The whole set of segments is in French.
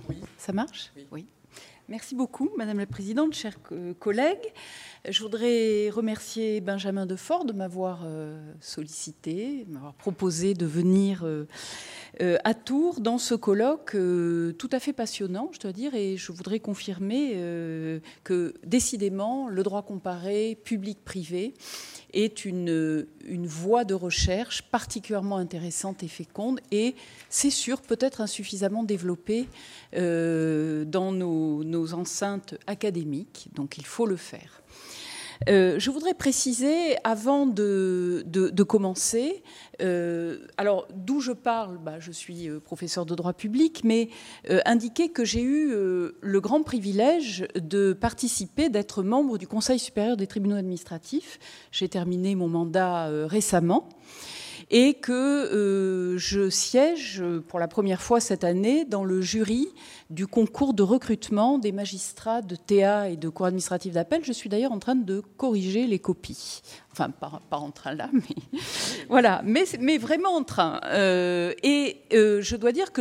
Oui. Ça marche ? Oui. Oui. Merci beaucoup, Madame la Présidente, chers collègues. Je voudrais remercier Benjamin Defort de m'avoir sollicité, de m'avoir proposé de venir à Tours dans ce colloque tout à fait passionnant, je dois dire, et je voudrais confirmer que décidément, le droit comparé public-privé est une voie de recherche particulièrement intéressante et féconde, et c'est sûr, peut-être insuffisamment développée dans nos enceintes académiques, donc il faut le faire. Je voudrais préciser, avant de commencer, alors d'où je parle, je suis professeur de droit public, mais indiquer que j'ai eu le grand privilège de participer, d'être membre du Conseil supérieur des tribunaux administratifs. J'ai terminé mon mandat récemment. Et que je siège pour la première fois cette année dans le jury du concours de recrutement des magistrats de TA et de cour administrative d'appel. Je suis d'ailleurs en train de corriger les copies. Enfin, pas en train là, mais voilà, mais vraiment en train. Je dois dire que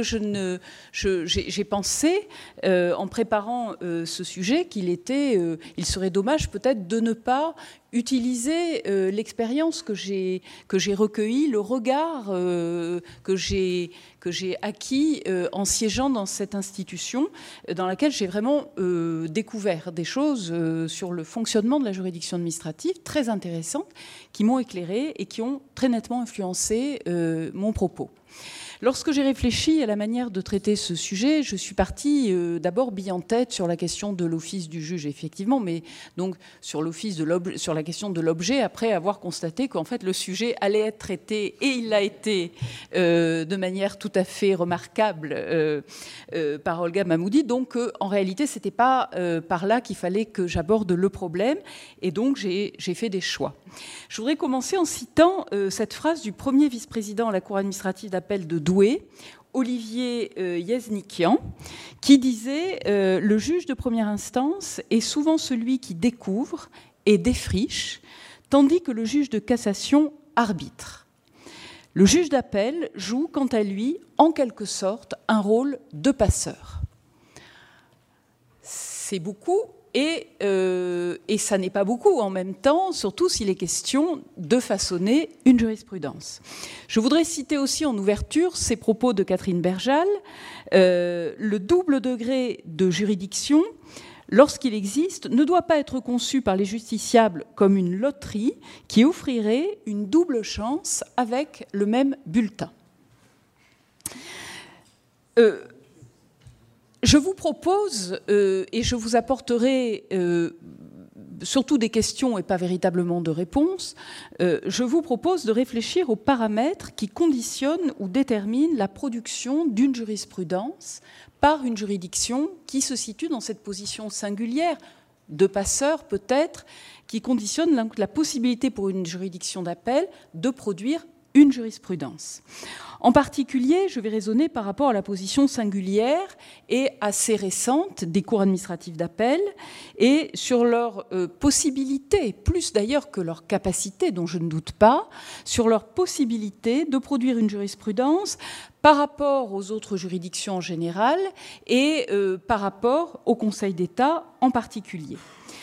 j'ai pensé, en préparant ce sujet, il serait dommage peut-être de ne pas utiliser l'expérience que j'ai recueillie, le regard que j'ai acquis en siégeant dans cette institution dans laquelle j'ai vraiment découvert des choses sur le fonctionnement de la juridiction administrative très intéressantes qui m'ont éclairé et qui ont très nettement influencé mon propos. Lorsque j'ai réfléchi à la manière de traiter ce sujet, je suis partie d'abord bille en tête sur la question de l'office du juge, effectivement, mais donc sur la question de l'objet, après avoir constaté qu'en fait le sujet allait être traité, et il l'a été de manière tout à fait remarquable par Olga Mahmoudi. Donc en réalité, c'était pas par là qu'il fallait que j'aborde le problème, et donc j'ai fait des choix. Je voudrais commencer en citant cette phrase du premier vice-président à la Cour administrative d'appel de Douai, Olivier Yeznikian, qui disait « Le juge de première instance est souvent celui qui découvre et défriche, tandis que le juge de cassation arbitre. Le juge d'appel joue, quant à lui, en quelque sorte, un rôle de passeur. » C'est beaucoup. Et ça n'est pas beaucoup en même temps, surtout s'il est question de façonner une jurisprudence. Je voudrais citer aussi en ouverture ces propos de Catherine Berjal. Le double degré de juridiction, lorsqu'il existe, ne doit pas être conçu par les justiciables comme une loterie qui offrirait une double chance avec le même bulletin. Je vous propose, et je vous apporterai surtout des questions et pas véritablement de réponses, je vous propose de réfléchir aux paramètres qui conditionnent ou déterminent la production d'une jurisprudence par une juridiction qui se situe dans cette position singulière de passeur peut-être, qui conditionne la possibilité pour une juridiction d'appel de produire une jurisprudence. En particulier, je vais raisonner par rapport à la position singulière et assez récente des cours administratives d'appel et sur leur possibilité, plus d'ailleurs que leur capacité, dont je ne doute pas, sur leur possibilité de produire une jurisprudence par rapport aux autres juridictions en général et par rapport au Conseil d'État en particulier.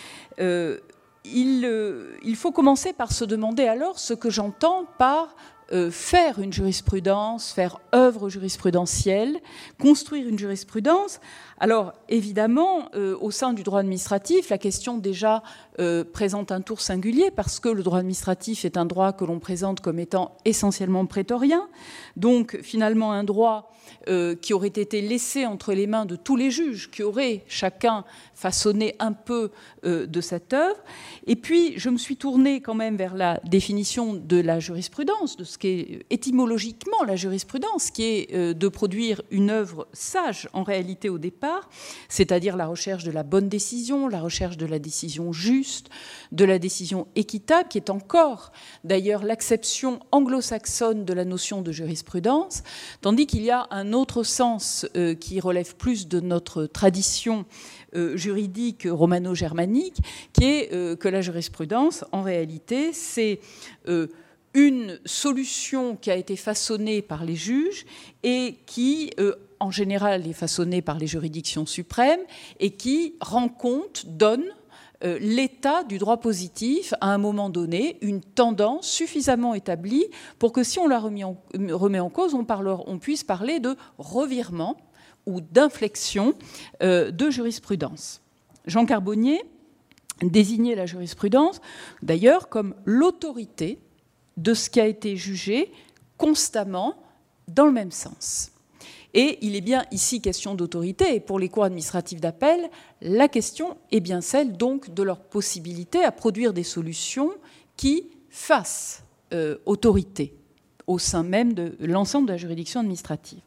Il faut commencer par se demander alors ce que j'entends par faire une jurisprudence, faire œuvre jurisprudentielle, construire une jurisprudence. Alors, évidemment, au sein du droit administratif, la question déjà présente un tour singulier parce que le droit administratif est un droit que l'on présente comme étant essentiellement prétorien, donc finalement un droit qui aurait été laissé entre les mains de tous les juges, qui auraient chacun façonné un peu de cette œuvre. Et puis, je me suis tournée quand même vers la définition de la jurisprudence, de ce qu'est étymologiquement la jurisprudence, qui est de produire une œuvre sage en réalité au départ, c'est-à-dire la recherche de la bonne décision, la recherche de la décision juste, de la décision équitable, qui est encore d'ailleurs l'acception anglo-saxonne de la notion de jurisprudence, tandis qu'il y a un autre sens qui relève plus de notre tradition juridique romano-germanique, qui est que la jurisprudence, en réalité, c'est une solution qui a été façonnée par les juges et qui en général est façonné par les juridictions suprêmes et qui rend compte, donne l'état du droit positif à un moment donné, une tendance suffisamment établie pour que si on la remet en cause, on puisse parler de revirement ou d'inflexion de jurisprudence. Jean Carbonnier désignait la jurisprudence d'ailleurs comme l'autorité de ce qui a été jugé constamment dans le même sens. Et il est bien ici question d'autorité, et pour les cours administratives d'appel, la question est bien celle donc de leur possibilité à produire des solutions qui fassent autorité au sein même de l'ensemble de la juridiction administrative.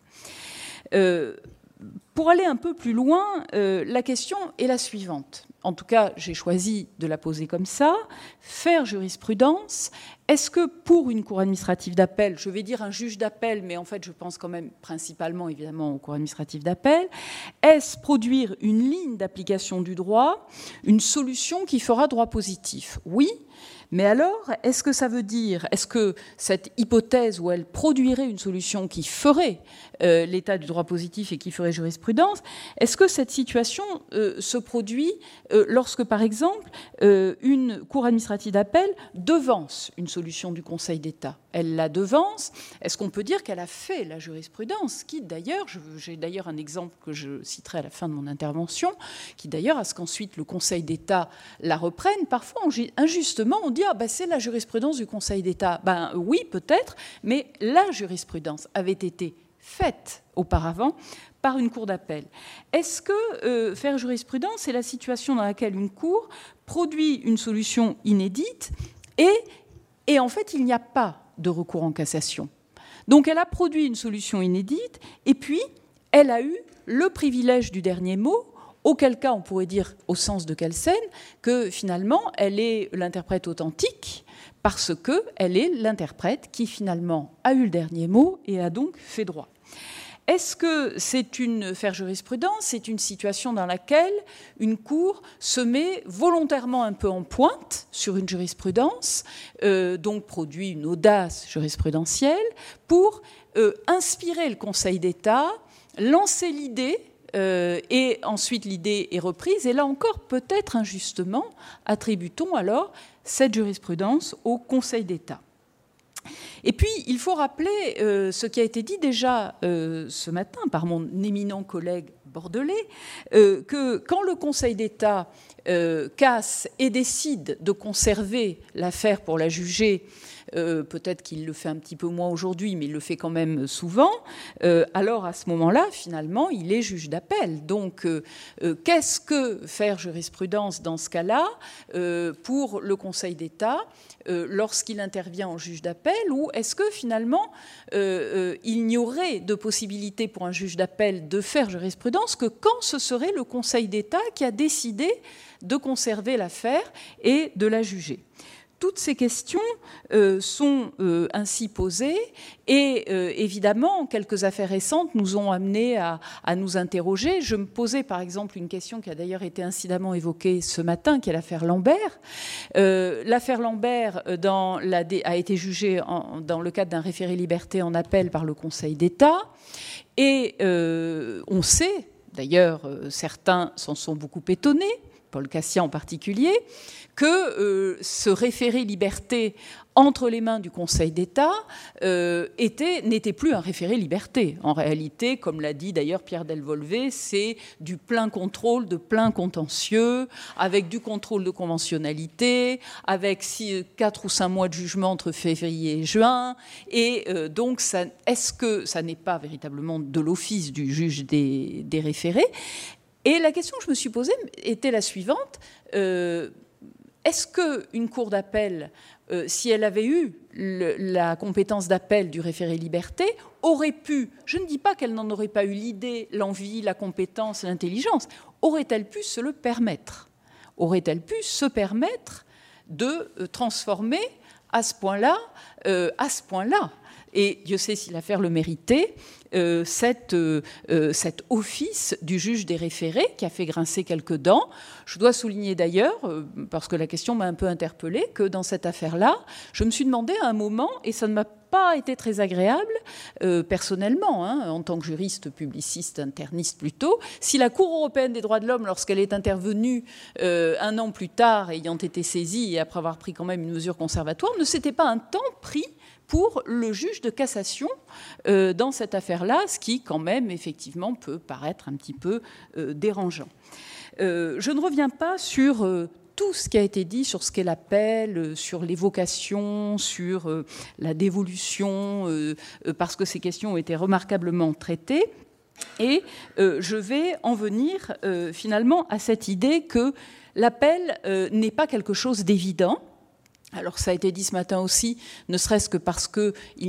Pour aller un peu plus loin, la question est la suivante. En tout cas, j'ai choisi de la poser comme ça. Faire jurisprudence, est-ce que pour une cour administrative d'appel, je vais dire un juge d'appel, mais en fait je pense quand même principalement évidemment aux cours administratives d'appel, est-ce produire une ligne d'application du droit, une solution qui fera droit positif? Oui. Mais alors, est-ce que ça veut dire, est-ce que cette hypothèse où elle produirait une solution qui ferait l'état du droit positif et qui ferait jurisprudence, est-ce que cette situation se produit lorsque, par exemple, une cour administrative d'appel devance une solution du Conseil d'État? Elle la devance. Est-ce qu'on peut dire qu'elle a fait la jurisprudence, qui d'ailleurs, j'ai d'ailleurs un exemple que je citerai à la fin de mon intervention, qui d'ailleurs, à ce qu'ensuite le Conseil d'État la reprenne, parfois injustement, on dit « Ah, ben, c'est la jurisprudence du Conseil d'État ». Ben oui, peut-être, mais la jurisprudence avait été faite auparavant par une cour d'appel. Est-ce que faire jurisprudence, c'est la situation dans laquelle une cour produit une solution inédite et en fait, il n'y a pas de recours en cassation. Donc elle a produit une solution inédite et puis elle a eu le privilège du dernier mot, auquel cas on pourrait dire, au sens de Kelsen, que finalement elle est l'interprète authentique parce qu'elle est l'interprète qui finalement a eu le dernier mot et a donc fait droit. Est-ce que faire jurisprudence, c'est une situation dans laquelle une cour se met volontairement un peu en pointe sur une jurisprudence, donc produit une audace jurisprudentielle, pour inspirer le Conseil d'État, lancer l'idée, et ensuite l'idée est reprise, et là encore, peut-être injustement, attribue-t-on alors cette jurisprudence au Conseil d'État. Et puis, il faut rappeler ce qui a été dit déjà ce matin par mon éminent collègue bordelais, que quand le Conseil d'État casse et décide de conserver l'affaire pour la juger, peut-être qu'il le fait un petit peu moins aujourd'hui, mais il le fait quand même souvent, alors à ce moment-là, finalement, il est juge d'appel. Donc, qu'est-ce que faire jurisprudence dans ce cas-là pour le Conseil d'État lorsqu'il intervient en juge d'appel, ou est-ce que finalement il n'y aurait de possibilité pour un juge d'appel de faire jurisprudence que quand ce serait le Conseil d'État qui a décidé de conserver l'affaire et de la juger? Toutes ces questions sont ainsi posées et évidemment, quelques affaires récentes nous ont amenés à nous interroger. Je me posais par exemple une question qui a d'ailleurs été incidemment évoquée ce matin, qui est l'affaire Lambert. L'affaire Lambert a été jugée dans le cadre d'un référé liberté en appel par le Conseil d'État et on sait, d'ailleurs certains s'en sont beaucoup étonnés, Paul Cassia en particulier, que ce référé liberté entre les mains du Conseil d'État n'était plus un référé liberté. En réalité, comme l'a dit d'ailleurs Pierre Delvolvé, c'est du plein contrôle, de plein contentieux, avec du contrôle de conventionnalité, avec 4 ou 5 mois de jugement entre février et juin. Et donc, est-ce que ça n'est pas véritablement de l'office du juge des référés? Et la question que je me suis posée était la suivante. Est-ce qu'une cour d'appel, si elle avait eu la compétence d'appel du référé liberté, aurait pu, je ne dis pas qu'elle n'en aurait pas eu l'idée, l'envie, la compétence, l'intelligence, aurait-elle pu se le permettre? Aurait-elle pu se permettre de transformer à ce point-là, et Dieu sait si l'affaire le méritait, cet office du juge des référés qui a fait grincer quelques dents. Je dois souligner d'ailleurs, parce que la question m'a un peu interpellée, que dans cette affaire-là, je me suis demandé à un moment, et ça ne m'a pas pas été très agréable, personnellement, en tant que juriste, publiciste, interniste plutôt, si la Cour européenne des droits de l'homme, lorsqu'elle est intervenue 1 an plus tard, ayant été saisie et après avoir pris quand même une mesure conservatoire, ne s'était pas un temps pris pour le juge de cassation dans cette affaire-là, ce qui, quand même, effectivement, peut paraître un petit peu dérangeant. Je ne reviens pas sur tout ce qui a été dit sur ce qu'est l'appel, sur l'évocation, sur la dévolution, parce que ces questions ont été remarquablement traitées. Et je vais en venir finalement à cette idée que l'appel n'est pas quelque chose d'évident. Alors ça a été dit ce matin aussi, ne serait-ce que parce que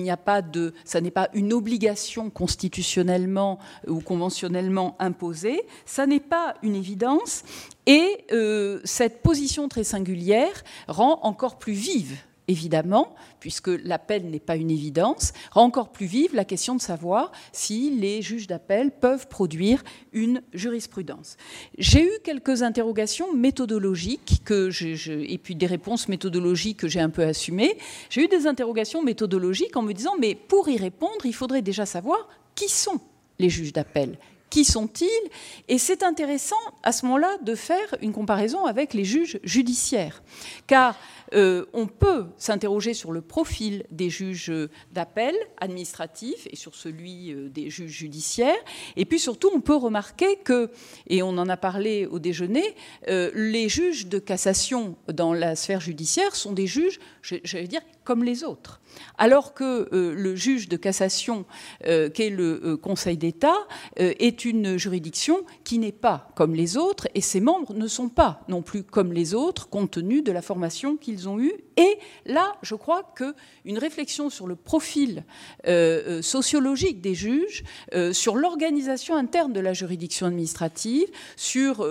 ça n'est pas une obligation constitutionnellement ou conventionnellement imposée, ça n'est pas une évidence, et cette position très singulière rend encore plus vive, évidemment, puisque l'appel n'est pas une évidence, rend encore plus vive la question de savoir si les juges d'appel peuvent produire une jurisprudence. J'ai eu quelques interrogations méthodologiques et puis des réponses méthodologiques que j'ai un peu assumées. J'ai eu des interrogations méthodologiques en me disant, mais pour y répondre, il faudrait déjà savoir qui sont les juges d'appel. Qui sont-ils ? Et c'est intéressant à ce moment-là de faire une comparaison avec les juges judiciaires. Car on peut s'interroger sur le profil des juges d'appel administratifs et sur celui des juges judiciaires. Et puis surtout, on peut remarquer que, et on en a parlé au déjeuner, les juges de cassation dans la sphère judiciaire sont des juges, j'allais dire, comme les autres. Alors que le juge de cassation, qu'est le Conseil d'État, est une juridiction qui n'est pas comme les autres, et ses membres ne sont pas non plus comme les autres, compte tenu de la formation qu'ils ont eue. Et là, je crois qu'une réflexion sur le profil sociologique des juges, sur l'organisation interne de la juridiction administrative, sur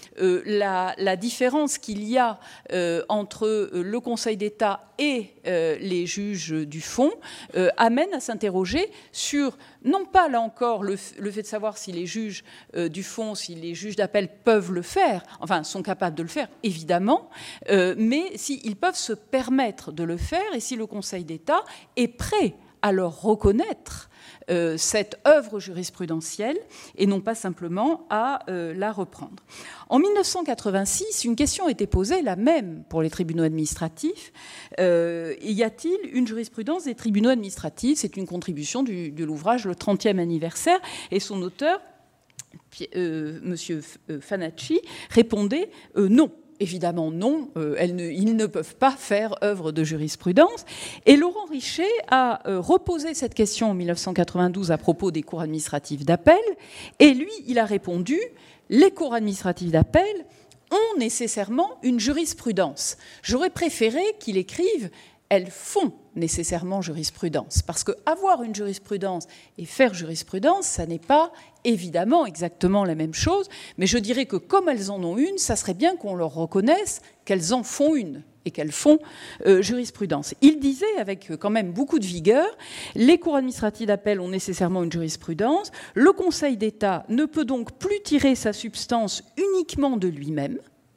la différence qu'il y a entre le Conseil d'État et les juges du fond, amène à s'interroger sur, non pas là encore le fait de savoir si les juges du fond, si les juges d'appel peuvent le faire, enfin sont capables de le faire, évidemment, mais s'ils peuvent se permettre de le faire et si le Conseil d'État est prêt à leur reconnaître cette œuvre jurisprudentielle et non pas simplement à la reprendre. En 1986, une question était posée, la même pour les tribunaux administratifs. Y a-t-il une jurisprudence des tribunaux administratifs ? C'est une contribution de l'ouvrage Le 30e anniversaire, et son auteur, M. Fanacci, répondait non. Évidemment, non, ils ne peuvent pas faire œuvre de jurisprudence. Et Laurent Richet a reposé cette question en 1992 à propos des cours administratives d'appel. Et lui, il a répondu, les cours administratifs d'appel ont nécessairement une jurisprudence. J'aurais préféré qu'il écrive elles font nécessairement jurisprudence. Parce qu'avoir une jurisprudence et faire jurisprudence, ça n'est pas évidemment exactement la même chose, mais je dirais que comme elles en ont une, ça serait bien qu'on leur reconnaisse qu'elles en font une et qu'elles font jurisprudence. Il disait, avec quand même beaucoup de vigueur, les cours administratifs d'appel ont nécessairement une jurisprudence, le Conseil d'État ne peut donc plus tirer sa substance uniquement de lui-même,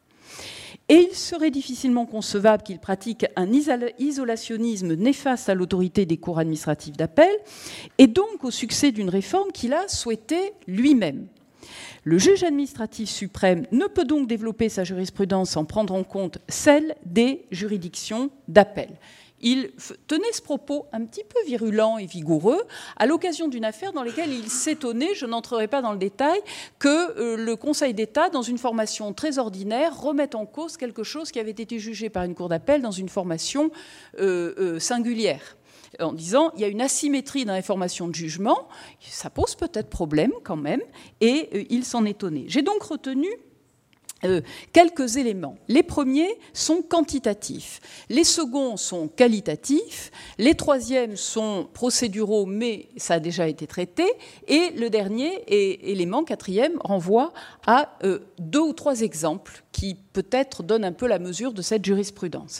et il serait difficilement concevable qu'il pratique un isolationnisme néfaste à l'autorité des cours administratifs d'appel et donc au succès d'une réforme qu'il a souhaitée lui-même. Le juge administratif suprême ne peut donc développer sa jurisprudence sans prendre en compte celle des juridictions d'appel. Il tenait ce propos un petit peu virulent et vigoureux à l'occasion d'une affaire dans laquelle il s'étonnait, je n'entrerai pas dans le détail, que le Conseil d'État, dans une formation très ordinaire, remette en cause quelque chose qui avait été jugé par une cour d'appel dans une formation singulière, en disant il y a une asymétrie dans les formations de jugement, ça pose peut-être problème quand même, et il s'en étonnait. J'ai donc retenu quelques éléments. Les premiers sont quantitatifs, les seconds sont qualitatifs, les troisièmes sont procéduraux, mais ça a déjà été traité, et le dernier élément, quatrième, renvoie à 2 ou 3 exemples qui peut-être donnent un peu la mesure de cette jurisprudence.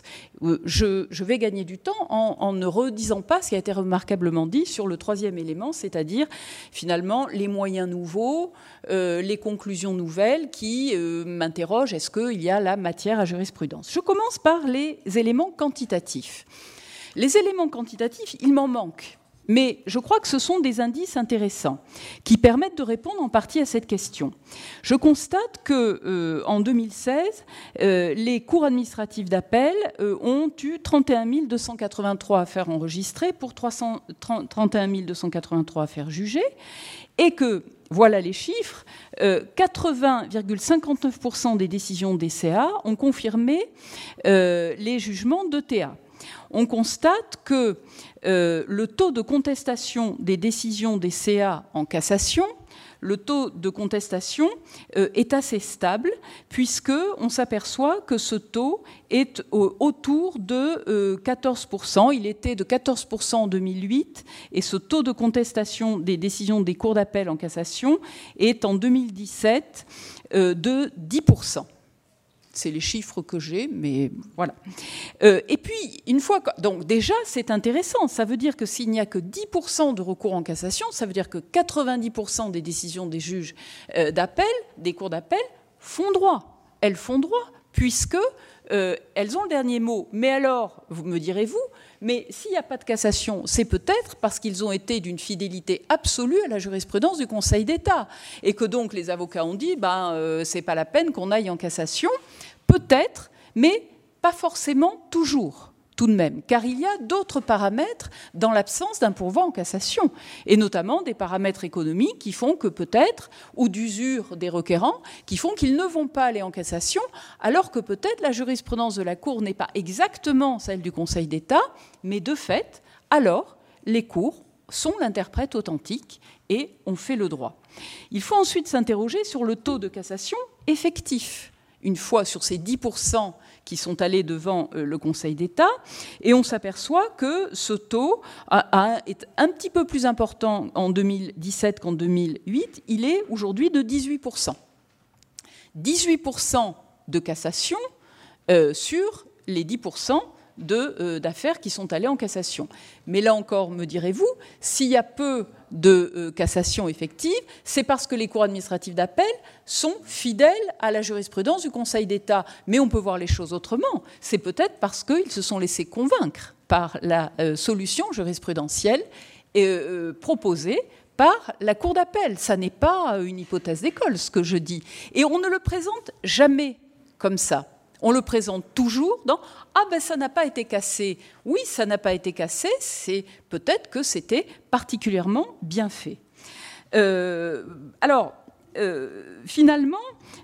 Je vais gagner du temps en ne redisant pas ce qui a été remarquablement dit sur le troisième élément, c'est-à-dire finalement les moyens nouveaux, les conclusions nouvelles qui m'interrogent, est-ce qu'il y a la matière à jurisprudence ? Je commence par les éléments quantitatifs. Les éléments quantitatifs, il m'en manque. Mais je crois que ce sont des indices intéressants qui permettent de répondre en partie à cette question. Je constate qu'en 2016, les cours administratifs d'appel ont eu 31 283 affaires enregistrées pour 31 283 affaires jugées, et que, voilà les chiffres, 80,59% des décisions des CA ont confirmé les jugements de TA. On constate que le taux de contestation des décisions des CA en cassation, le taux de contestation est assez stable, puisqu'on s'aperçoit que ce taux est autour de 14%. Il était de 14% en 2008, et ce taux de contestation des décisions des cours d'appel en cassation est en 2017 de 10%. C'est les chiffres que j'ai, mais voilà. Et puis, une fois donc déjà, c'est intéressant. Ça veut dire que s'il n'y a que 10% de recours en cassation, ça veut dire que 90% des décisions des juges d'appel, des cours d'appel, font droit. Elles font droit, puisque elles ont le dernier mot. Mais alors, vous me direz-vous, mais s'il n'y a pas de cassation, c'est peut-être parce qu'ils ont été d'une fidélité absolue à la jurisprudence du Conseil d'État. Et que donc les avocats ont dit, c'est pas la peine qu'on aille en cassation. Peut-être, mais pas forcément toujours, tout de même, car il y a d'autres paramètres dans l'absence d'un pourvoi en cassation, et notamment des paramètres économiques qui font que peut-être, ou d'usure des requérants, qui font qu'ils ne vont pas aller en cassation, alors que peut-être la jurisprudence de la Cour n'est pas exactement celle du Conseil d'État, mais de fait, alors, les cours sont l'interprète authentique et on fait le droit. Il faut ensuite s'interroger sur le taux de cassation effectif, une fois sur ces 10% qui sont allés devant le Conseil d'État, et on s'aperçoit que ce taux est un petit peu plus important en 2017 qu'en 2008. Il est aujourd'hui de 18%. 18% de cassation sur les 10% d'affaires qui sont allées en cassation. Mais là encore, me direz-vous, s'il y a peu de cassation effective, c'est parce que les cours administratifs d'appel sont fidèles à la jurisprudence du Conseil d'État. Mais on peut voir les choses autrement. C'est peut-être parce qu'ils se sont laissés convaincre par la solution jurisprudentielle proposée par la Cour d'appel. Ça n'est pas une hypothèse d'école, ce que je dis. Et on ne le présente jamais comme ça. On le présente toujours dans « Ah ben ça n'a pas été cassé ». Oui, ça n'a pas été cassé, c'est peut-être que c'était particulièrement bien fait. Finalement,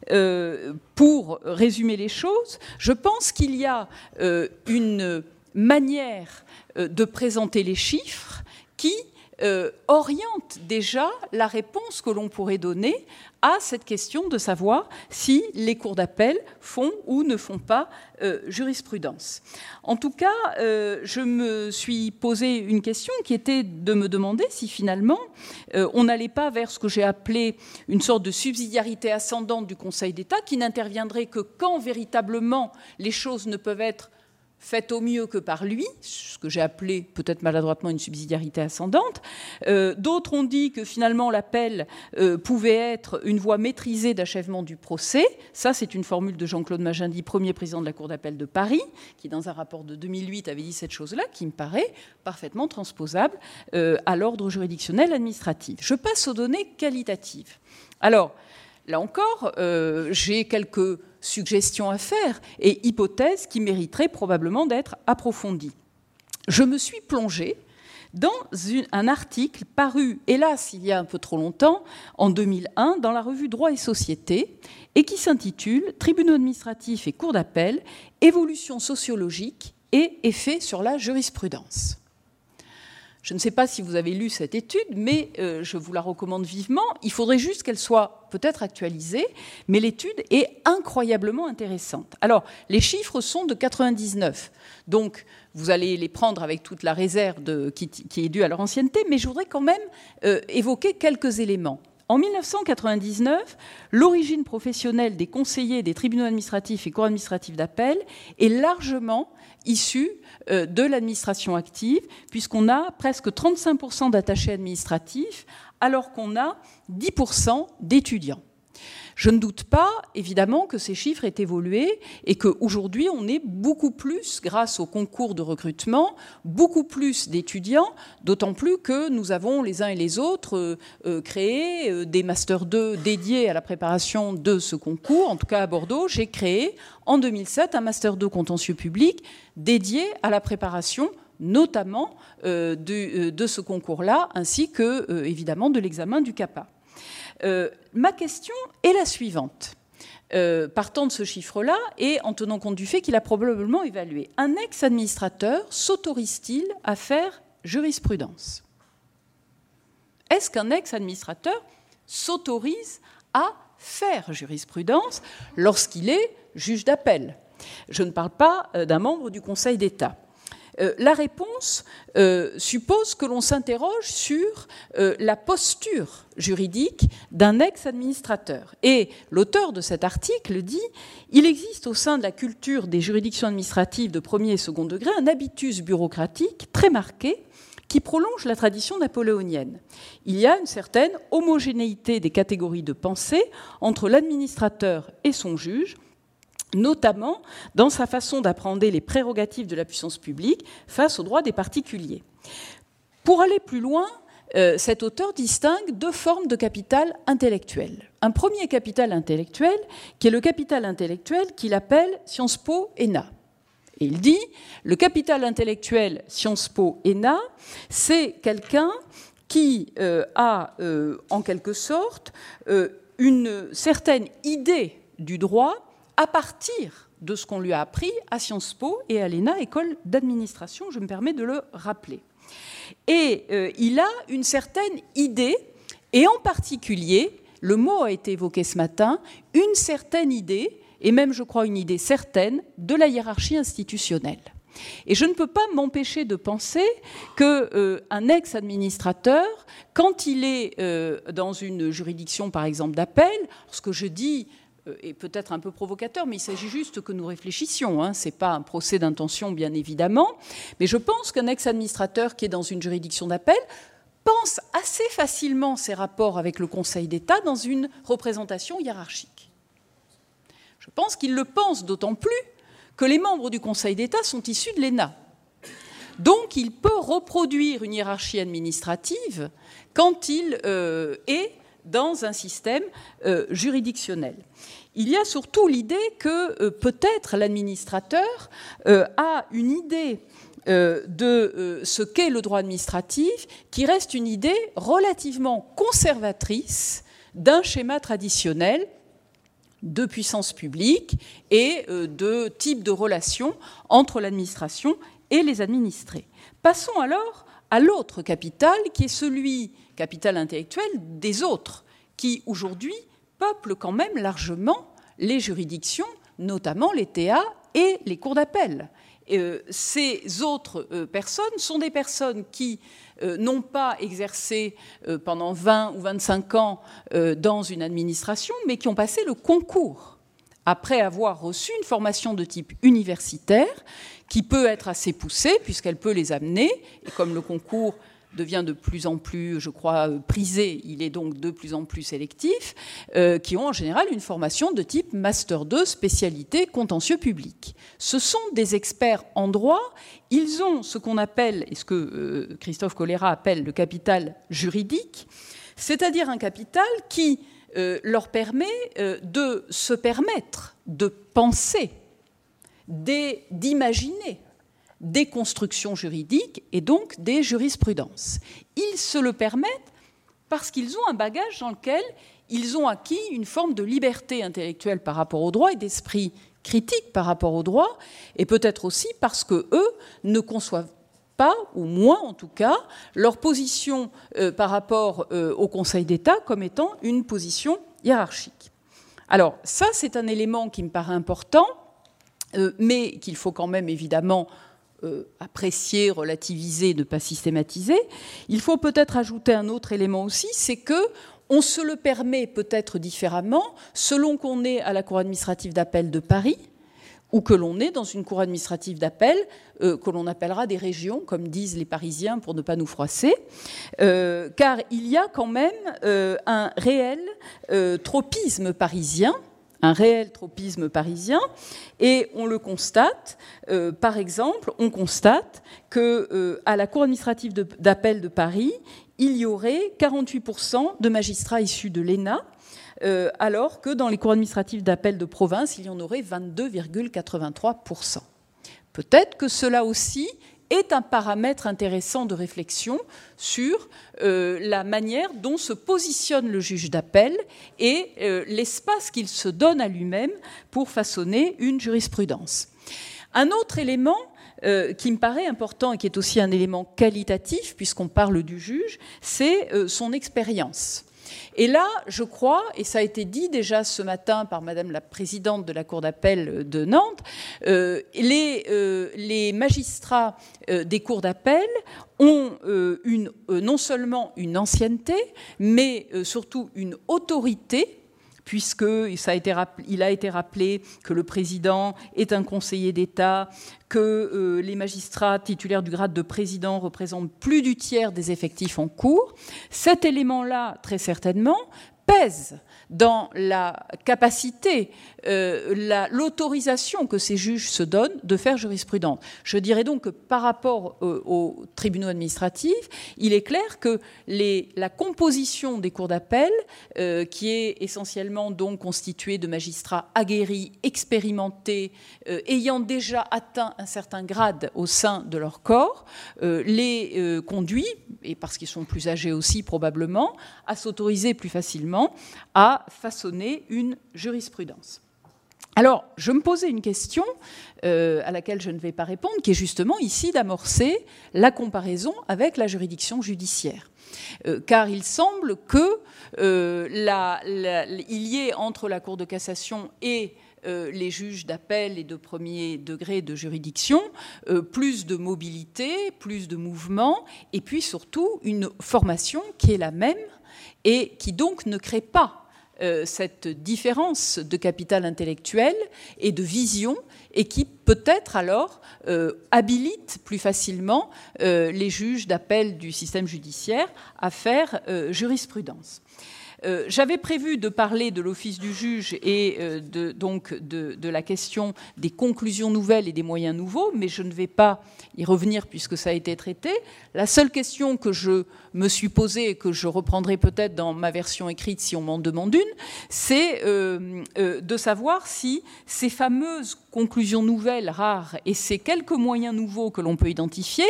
pour résumer les choses, je pense qu'il y a une manière de présenter les chiffres qui oriente déjà la réponse que l'on pourrait donner à cette question de savoir si les cours d'appel font ou ne font pas jurisprudence. En tout cas, je me suis posé une question qui était de me demander si finalement on n'allait pas vers ce que j'ai appelé une sorte de subsidiarité ascendante du Conseil d'État qui n'interviendrait que quand véritablement les choses ne peuvent être faites au mieux que par lui, ce que j'ai appelé peut-être maladroitement une subsidiarité ascendante. D'autres ont dit que finalement l'appel pouvait être une voie maîtrisée d'achèvement du procès. Ça, c'est une formule de Jean-Claude Magendie, premier président de la Cour d'appel de Paris, qui dans un rapport de 2008 avait dit cette chose-là, qui me paraît parfaitement transposable à l'ordre juridictionnel administratif. Je passe aux données qualitatives. Alors, là encore, j'ai quelques suggestions à faire et hypothèses qui mériteraient probablement d'être approfondies. Je me suis plongée dans un article paru, hélas, il y a un peu trop longtemps, en 2001, dans la revue Droit et Société, et qui s'intitule « Tribunaux administratifs et cours d'appel, évolution sociologique et effet sur la jurisprudence ». Je ne sais pas si vous avez lu cette étude, mais je vous la recommande vivement. Il faudrait juste qu'elle soit peut-être actualisée, mais l'étude est incroyablement intéressante. Alors, les chiffres sont de 99, donc vous allez les prendre avec toute la réserve qui est due à leur ancienneté, mais je voudrais quand même évoquer quelques éléments. En 1999, l'origine professionnelle des conseillers des tribunaux administratifs et cours administratifs d'appel est largement issue de l'administration active, puisqu'on a presque 35% d'attachés administratifs, alors qu'on a 10% d'étudiants. Je ne doute pas, évidemment, que ces chiffres aient évolué et qu'aujourd'hui, on est beaucoup plus, grâce au concours de recrutement, beaucoup plus d'étudiants, d'autant plus que nous avons les uns et les autres créé des Master 2 dédiés à la préparation de ce concours. En tout cas, à Bordeaux, j'ai créé en 2007 un Master 2 contentieux public dédié à la préparation notamment de ce concours-là, ainsi que, évidemment, de l'examen du CAPA. Ma question est la suivante. Partant de ce chiffre-là et en tenant compte du fait qu'il a probablement évalué, un ex-administrateur s'autorise-t-il à faire jurisprudence? Est-ce qu'un ex-administrateur s'autorise à faire jurisprudence lorsqu'il est juge d'appel? Je ne parle pas d'un membre du Conseil d'État. La réponse suppose que l'on s'interroge sur la posture juridique d'un ex-administrateur. Et l'auteur de cet article dit « Il existe au sein de la culture des juridictions administratives de premier et second degré un habitus bureaucratique très marqué qui prolonge la tradition napoléonienne. Il y a une certaine homogénéité des catégories de pensée entre l'administrateur et son juge, notamment dans sa façon d'appréhender les prérogatives de la puissance publique face aux droits des particuliers. » Pour aller plus loin, cet auteur distingue deux formes de capital intellectuel. Un premier capital intellectuel, qui est le capital intellectuel qu'il appelle Sciences Po ENA. Et il dit, le capital intellectuel Sciences Po ENA, c'est quelqu'un qui a, en quelque sorte, une certaine idée du droit à partir de ce qu'on lui a appris à Sciences Po et à l'ENA, école d'administration, je me permets de le rappeler. Et il a une certaine idée, et en particulier, le mot a été évoqué ce matin, une certaine idée, et même je crois une idée certaine, de la hiérarchie institutionnelle. Et je ne peux pas m'empêcher de penser qu'un ex-administrateur, quand il est dans une juridiction, par exemple, d'appel, ce que je dis est peut-être un peu provocateur, mais il s'agit juste que nous réfléchissions. Ce n'est pas un procès d'intention, bien évidemment. Mais je pense qu'un ex-administrateur qui est dans une juridiction d'appel pense assez facilement ses rapports avec le Conseil d'État dans une représentation hiérarchique. Je pense qu'il le pense d'autant plus que les membres du Conseil d'État sont issus de l'ENA. Donc il peut reproduire une hiérarchie administrative quand il est dans un système juridictionnel. Il y a surtout l'idée que peut-être l'administrateur a une idée de ce qu'est le droit administratif qui reste une idée relativement conservatrice d'un schéma traditionnel de puissance publique et de type de relation entre l'administration et les administrés. Passons alors à l'autre capital, qui est celui, capital intellectuel, des autres, qui aujourd'hui peuplent quand même largement les juridictions, notamment les TA et les cours d'appel. Ces autres personnes sont des personnes qui n'ont pas exercé pendant 20 ou 25 ans dans une administration, mais qui ont passé le concours après avoir reçu une formation de type universitaire qui peut être assez poussée puisqu'elle peut les amener, et comme le concours devient de plus en plus, je crois, prisé, il est donc de plus en plus sélectif, qui ont en général une formation de type Master 2, spécialité contentieux public. Ce sont des experts en droit, ils ont ce qu'on appelle, et ce que Christophe Colera appelle le capital juridique, c'est-à-dire un capital qui leur permet de se permettre de penser, d'imaginer des constructions juridiques et donc des jurisprudences. Ils se le permettent parce qu'ils ont un bagage dans lequel ils ont acquis une forme de liberté intellectuelle par rapport au droit et d'esprit critique par rapport au droit, et peut-être aussi parce qu'eux ne conçoivent pas, ou moins en tout cas, leur position par rapport au Conseil d'État comme étant une position hiérarchique. Alors ça, c'est un élément qui me paraît important, mais qu'il faut quand même évidemment apprécier, relativiser, ne pas systématiser. Il faut peut-être ajouter un autre élément aussi, c'est que on se le permet peut-être différemment selon qu'on est à la Cour administrative d'appel de Paris ou que l'on est dans une cour administrative d'appel, que l'on appellera des régions, comme disent les Parisiens pour ne pas nous froisser, car il y a quand même un réel tropisme parisien, et on le constate. Par exemple, on constate qu'à la Cour administrative d'appel de Paris, il y aurait 48% de magistrats issus de l'ENA, alors que dans les cours administratives d'appel de province, il y en aurait 22,83%. Peut-être que cela aussi est un paramètre intéressant de réflexion sur la manière dont se positionne le juge d'appel et l'espace qu'il se donne à lui-même pour façonner une jurisprudence. Un autre élément qui me paraît important et qui est aussi un élément qualitatif, puisqu'on parle du juge, c'est son expérience. Et là, je crois, et ça a été dit déjà ce matin par Madame la Présidente de la Cour d'appel de Nantes, les magistrats des cours d'appel ont non seulement une ancienneté, mais surtout une autorité, puisque il a été rappelé que le président est un conseiller d'État, que les magistrats titulaires du grade de président représentent plus du tiers des effectifs en cours. Cet élément-là, très certainement, pèse dans la capacité, l'autorisation que ces juges se donnent de faire jurisprudence. Je dirais donc que par rapport aux tribunaux administratifs, il est clair que la composition des cours d'appel, qui est essentiellement donc constituée de magistrats aguerris, expérimentés, ayant déjà atteint un certain grade au sein de leur corps, les conduit, et parce qu'ils sont plus âgés aussi probablement, à s'autoriser plus facilement à façonner une jurisprudence. Alors, je me posais une question à laquelle je ne vais pas répondre, qui est justement ici d'amorcer la comparaison avec la juridiction judiciaire. Car il semble que il y ait entre la Cour de cassation et les juges d'appel et de premier degré de juridiction, plus de mobilité, plus de mouvement, et puis surtout une formation qui est la même et qui donc ne crée pas cette différence de capital intellectuel et de vision, et qui peut-être alors habilite plus facilement les juges d'appel du système judiciaire à faire jurisprudence. J'avais prévu de parler de l'office du juge et donc de la question des conclusions nouvelles et des moyens nouveaux, mais je ne vais pas y revenir puisque ça a été traité. La seule question que je me suis posée et que je reprendrai peut-être dans ma version écrite si on m'en demande une, c'est de savoir si ces fameuses conclusions nouvelles rares et ces quelques moyens nouveaux que l'on peut identifier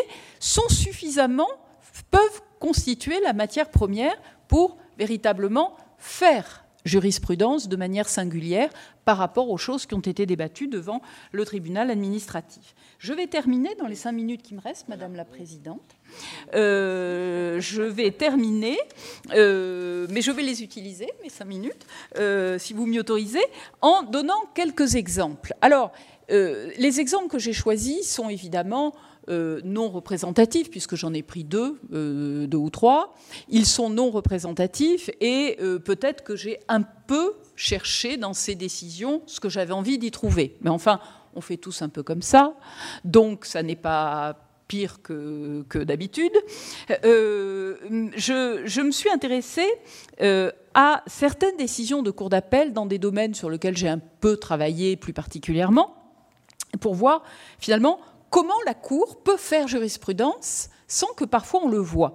peuvent constituer la matière première pour véritablement faire jurisprudence de manière singulière par rapport aux choses qui ont été débattues devant le tribunal administratif. Je vais terminer dans les 5 minutes qui me restent, Madame la Présidente. Je vais terminer, mais je vais les utiliser, mes 5 minutes, si vous m'y autorisez, en donnant quelques exemples. Alors, les exemples que j'ai choisis sont évidemment non représentatifs, puisque j'en ai pris 2 ou 3. Ils sont non représentatifs et peut-être que j'ai un peu cherché dans ces décisions ce que j'avais envie d'y trouver. Mais enfin, on fait tous un peu comme ça, donc ça n'est pas pire que d'habitude. Je me suis intéressée à certaines décisions de cour d'appel dans des domaines sur lesquels j'ai un peu travaillé plus particulièrement, pour voir finalement comment la Cour peut faire jurisprudence sans que parfois on le voit.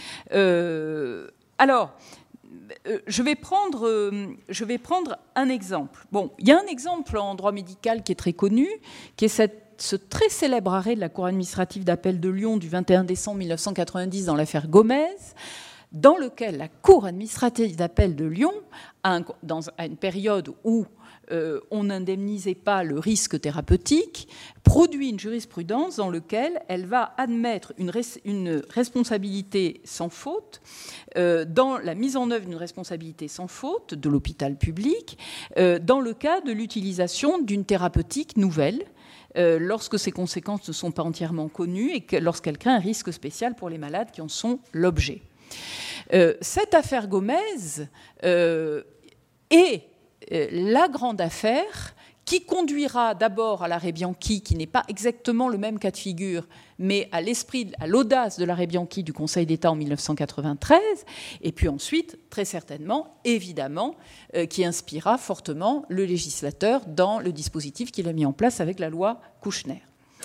Alors, je vais prendre un exemple. Bon, il y a un exemple en droit médical qui est très connu, qui est ce très célèbre arrêt de la Cour administrative d'appel de Lyon du 21 décembre 1990 dans l'affaire Gomez, dans lequel la Cour administrative d'appel de Lyon, à une période où on n'indemnisait pas le risque thérapeutique, produit une jurisprudence dans laquelle elle va admettre une responsabilité sans faute, dans la mise en œuvre d'une responsabilité sans faute de l'hôpital public, dans le cas de l'utilisation d'une thérapeutique nouvelle, lorsque ses conséquences ne sont pas entièrement connues et lorsqu'elle crée un risque spécial pour les malades qui en sont l'objet. Cette affaire Gomez est la grande affaire qui conduira d'abord à l'arrêt Bianchi, qui n'est pas exactement le même cas de figure, mais à l'esprit, à l'audace de l'arrêt Bianchi du Conseil d'État en 1993, et puis ensuite, très certainement, évidemment, qui inspira fortement le législateur dans le dispositif qu'il a mis en place avec la loi Kouchner.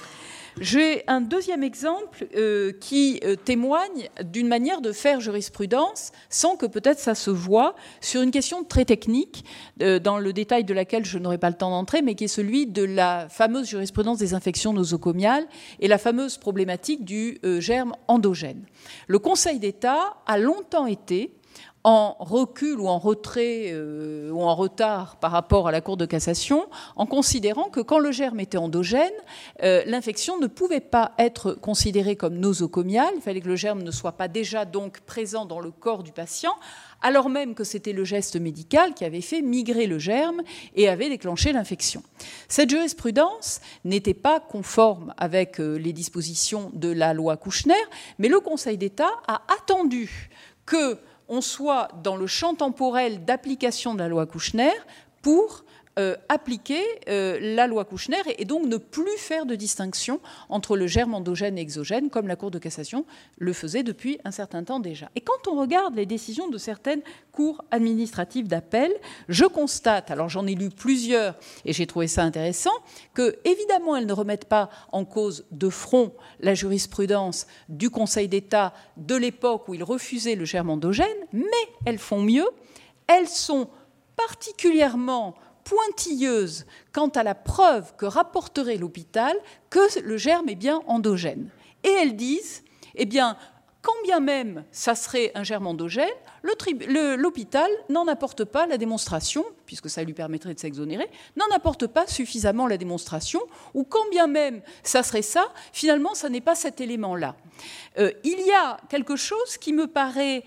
J'ai un deuxième exemple qui témoigne d'une manière de faire jurisprudence sans que peut-être ça se voit sur une question très technique, dans le détail de laquelle je n'aurai pas le temps d'entrer, mais qui est celui de la fameuse jurisprudence des infections nosocomiales et la fameuse problématique du germe endogène. Le Conseil d'État a longtemps été en recul ou en retrait ou en retard par rapport à la Cour de cassation, en considérant que quand le germe était endogène, l'infection ne pouvait pas être considérée comme nosocomiale. Il fallait que le germe ne soit pas déjà donc présent dans le corps du patient, alors même que c'était le geste médical qui avait fait migrer le germe et avait déclenché l'infection. Cette jurisprudence n'était pas conforme avec les dispositions de la loi Kouchner, mais le Conseil d'État a attendu que on soit dans le champ temporel d'application de la loi Kouchner pour appliquer la loi Kouchner et donc ne plus faire de distinction entre le germe endogène et exogène, comme la Cour de cassation le faisait depuis un certain temps déjà. Et quand on regarde les décisions de certaines cours administratives d'appel, je constate, alors j'en ai lu plusieurs et j'ai trouvé ça intéressant, que évidemment elles ne remettent pas en cause de front la jurisprudence du Conseil d'État de l'époque où il refusait le germe endogène, mais elles font mieux, elles sont particulièrement pointilleuse quant à la preuve que rapporterait l'hôpital que le germe est bien endogène. Et elles disent, eh bien, quand bien même ça serait un germe endogène, l'hôpital n'en apporte pas la démonstration, puisque ça lui permettrait de s'exonérer, n'en apporte pas suffisamment la démonstration, ou quand bien même ça serait ça, finalement, ça n'est pas cet élément-là. Il y a quelque chose qui me paraît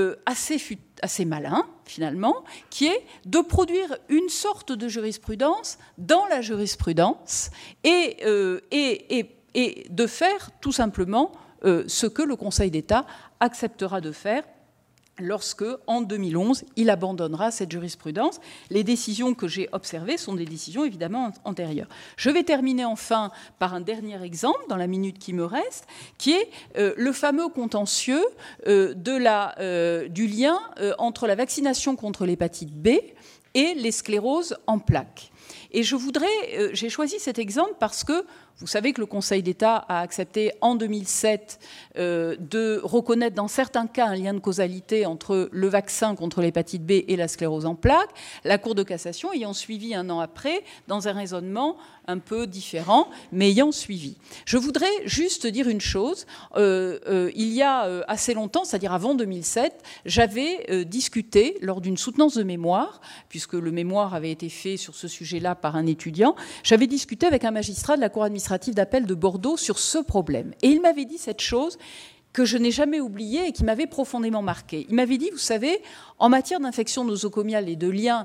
assez malin, finalement, qui est de produire une sorte de jurisprudence dans la jurisprudence et de faire tout simplement ce que le Conseil d'État acceptera de faire lorsque, en 2011, il abandonnera cette jurisprudence. Les décisions que j'ai observées sont des décisions évidemment antérieures. Je vais terminer enfin par un dernier exemple, dans la minute qui me reste, qui est le fameux contentieux du lien entre la vaccination contre l'hépatite B et les scléroses en plaques. Et j'ai choisi cet exemple parce que vous savez que le Conseil d'État a accepté en 2007 de reconnaître dans certains cas un lien de causalité entre le vaccin contre l'hépatite B et la sclérose en plaques, la Cour de cassation ayant suivi un an après dans un raisonnement un peu différent, mais ayant suivi. Je voudrais juste dire une chose. Il y a assez longtemps, c'est-à-dire avant 2007, j'avais discuté lors d'une soutenance de mémoire, puisque le mémoire avait été fait sur ce sujet-là par un étudiant, j'avais discuté avec un magistrat de la Cour administrative d'appel de Bordeaux sur ce problème. Et il m'avait dit cette chose que je n'ai jamais oubliée et qui m'avait profondément marquée. Il m'avait dit, vous savez, en matière d'infection nosocomiale et de lien,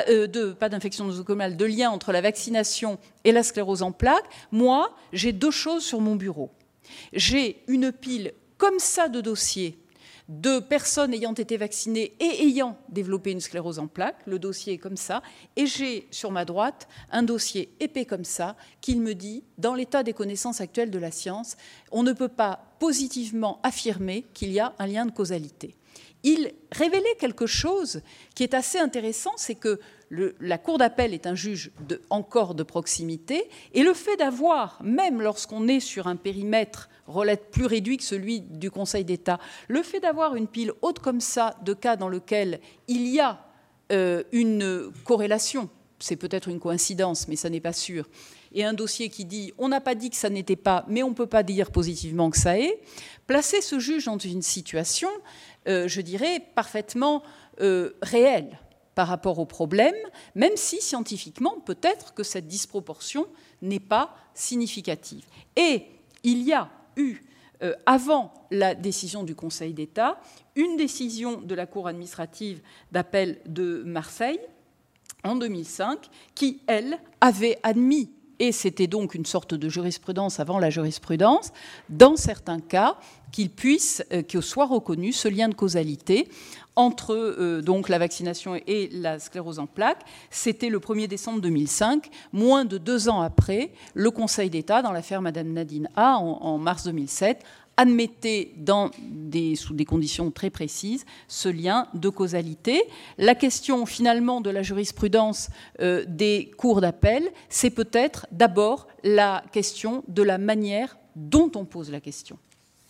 de lien entre la vaccination et la sclérose en plaques, moi, j'ai deux choses sur mon bureau. J'ai une pile comme ça de dossiers de personnes ayant été vaccinées et ayant développé une sclérose en plaques. Le dossier est comme ça. Et j'ai, sur ma droite, un dossier épais comme ça, qui me dit, dans l'état des connaissances actuelles de la science, on ne peut pas positivement affirmer qu'il y a un lien de causalité. Il révélait quelque chose qui est assez intéressant, c'est que la Cour d'appel est un juge encore de proximité, et le fait d'avoir, même lorsqu'on est sur un périmètre plus réduit que celui du Conseil d'État, le fait d'avoir une pile haute comme ça de cas dans lesquels il y a une corrélation, c'est peut-être une coïncidence, mais ça n'est pas sûr, et un dossier qui dit on n'a pas dit que ça n'était pas, mais on ne peut pas dire positivement que ça est, placer ce juge dans une situation, je dirais, parfaitement réelle par rapport au problème, même si scientifiquement, peut-être que cette disproportion n'est pas significative. Et il y a eu, avant la décision du Conseil d'État, une décision de la Cour administrative d'appel de Marseille, en 2005, qui, elle, avait admis et c'était donc une sorte de jurisprudence avant la jurisprudence, dans certains cas, qu'il soit reconnu ce lien de causalité entre donc la vaccination et la sclérose en plaques. C'était le 1er décembre 2005, moins de 2 ans après, le Conseil d'État, dans l'affaire Madame Nadine A, en mars 2007, admettait sous des conditions très précises ce lien de causalité. La question finalement de la jurisprudence des cours d'appel, c'est peut-être d'abord la question de la manière dont on pose la question.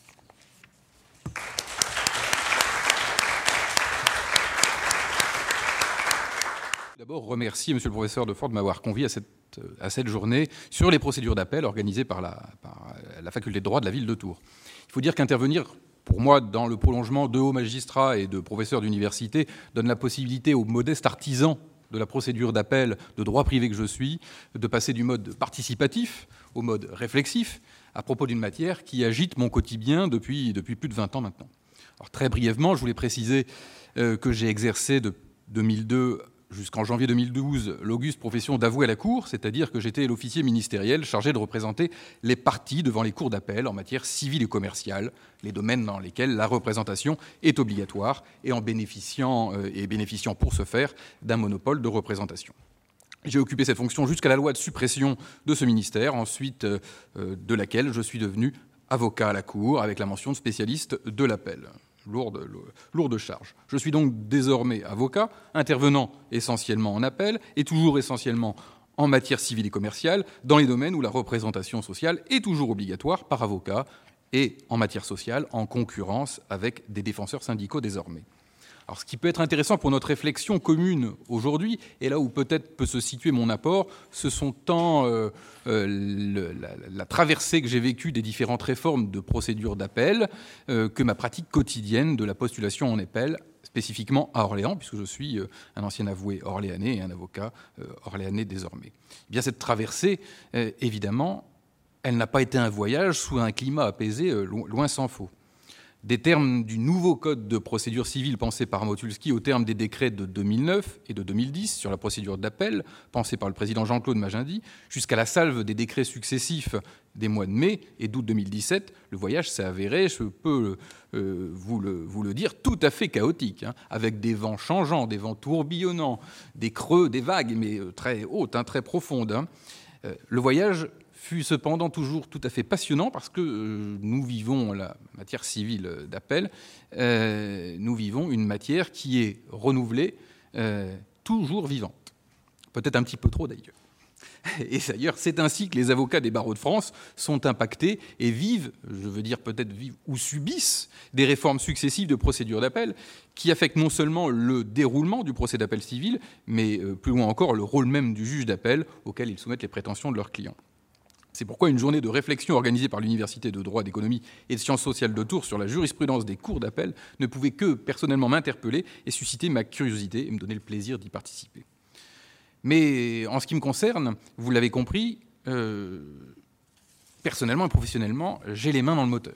D'abord, remercier Monsieur le professeur Defort de m'avoir convié à cette journée sur les procédures d'appel organisées par la faculté de droit de la ville de Tours. Il faut dire qu'intervenir, pour moi, dans le prolongement de hauts magistrats et de professeurs d'université, donne la possibilité aux modestes artisans de la procédure d'appel de droit privé que je suis de passer du mode participatif au mode réflexif à propos d'une matière qui agite mon quotidien depuis plus de 20 ans maintenant. Alors, très brièvement, je voulais préciser que j'ai exercé de 2002 jusqu'en janvier 2012 l'auguste profession d'avoué à la Cour, c'est-à-dire que j'étais l'officier ministériel chargé de représenter les parties devant les cours d'appel en matière civile et commerciale, les domaines dans lesquels la représentation est obligatoire et en bénéficiant pour ce faire d'un monopole de représentation. J'ai occupé cette fonction jusqu'à la loi de suppression de ce ministère, ensuite de laquelle je suis devenu avocat à la Cour avec la mention de spécialiste de l'appel. Lourde charge. Je suis donc désormais avocat, intervenant essentiellement en appel et toujours essentiellement en matière civile et commerciale, dans les domaines où la représentation sociale est toujours obligatoire par avocat et en matière sociale, en concurrence avec des défenseurs syndicaux désormais. Alors, ce qui peut être intéressant pour notre réflexion commune aujourd'hui, et là où peut-être peut se situer mon apport, ce sont tant la traversée que j'ai vécue des différentes réformes de procédures d'appel que ma pratique quotidienne de la postulation en appel, spécifiquement à Orléans, puisque je suis un ancien avoué orléanais et un avocat orléanais désormais. Eh bien, cette traversée, évidemment, elle n'a pas été un voyage sous un climat apaisé, loin s'en faut. Des termes du nouveau code de procédure civile pensé par Motulski au terme des décrets de 2009 et de 2010 sur la procédure d'appel, pensé par le président Jean-Claude Magendie, jusqu'à la salve des décrets successifs des mois de mai et d'août 2017, le voyage s'est avéré, je peux vous le dire, tout à fait chaotique, avec des vents changeants, des vents tourbillonnants, des creux, des vagues, mais très hautes, très profondes. Le voyage fut cependant toujours tout à fait passionnant parce que nous vivons la matière civile d'appel, nous vivons une matière qui est renouvelée, toujours vivante. Peut-être un petit peu trop d'ailleurs. Et d'ailleurs, c'est ainsi que les avocats des barreaux de France sont impactés et vivent, je veux dire peut-être vivent ou subissent des réformes successives de procédures d'appel qui affectent non seulement le déroulement du procès d'appel civil, mais plus loin encore le rôle même du juge d'appel auquel ils soumettent les prétentions de leurs clients. C'est pourquoi une journée de réflexion organisée par l'Université de droit, d'économie et de sciences sociales de Tours sur la jurisprudence des cours d'appel ne pouvait que personnellement m'interpeller et susciter ma curiosité et me donner le plaisir d'y participer. Mais en ce qui me concerne, vous l'avez compris, personnellement et professionnellement, j'ai les mains dans le moteur.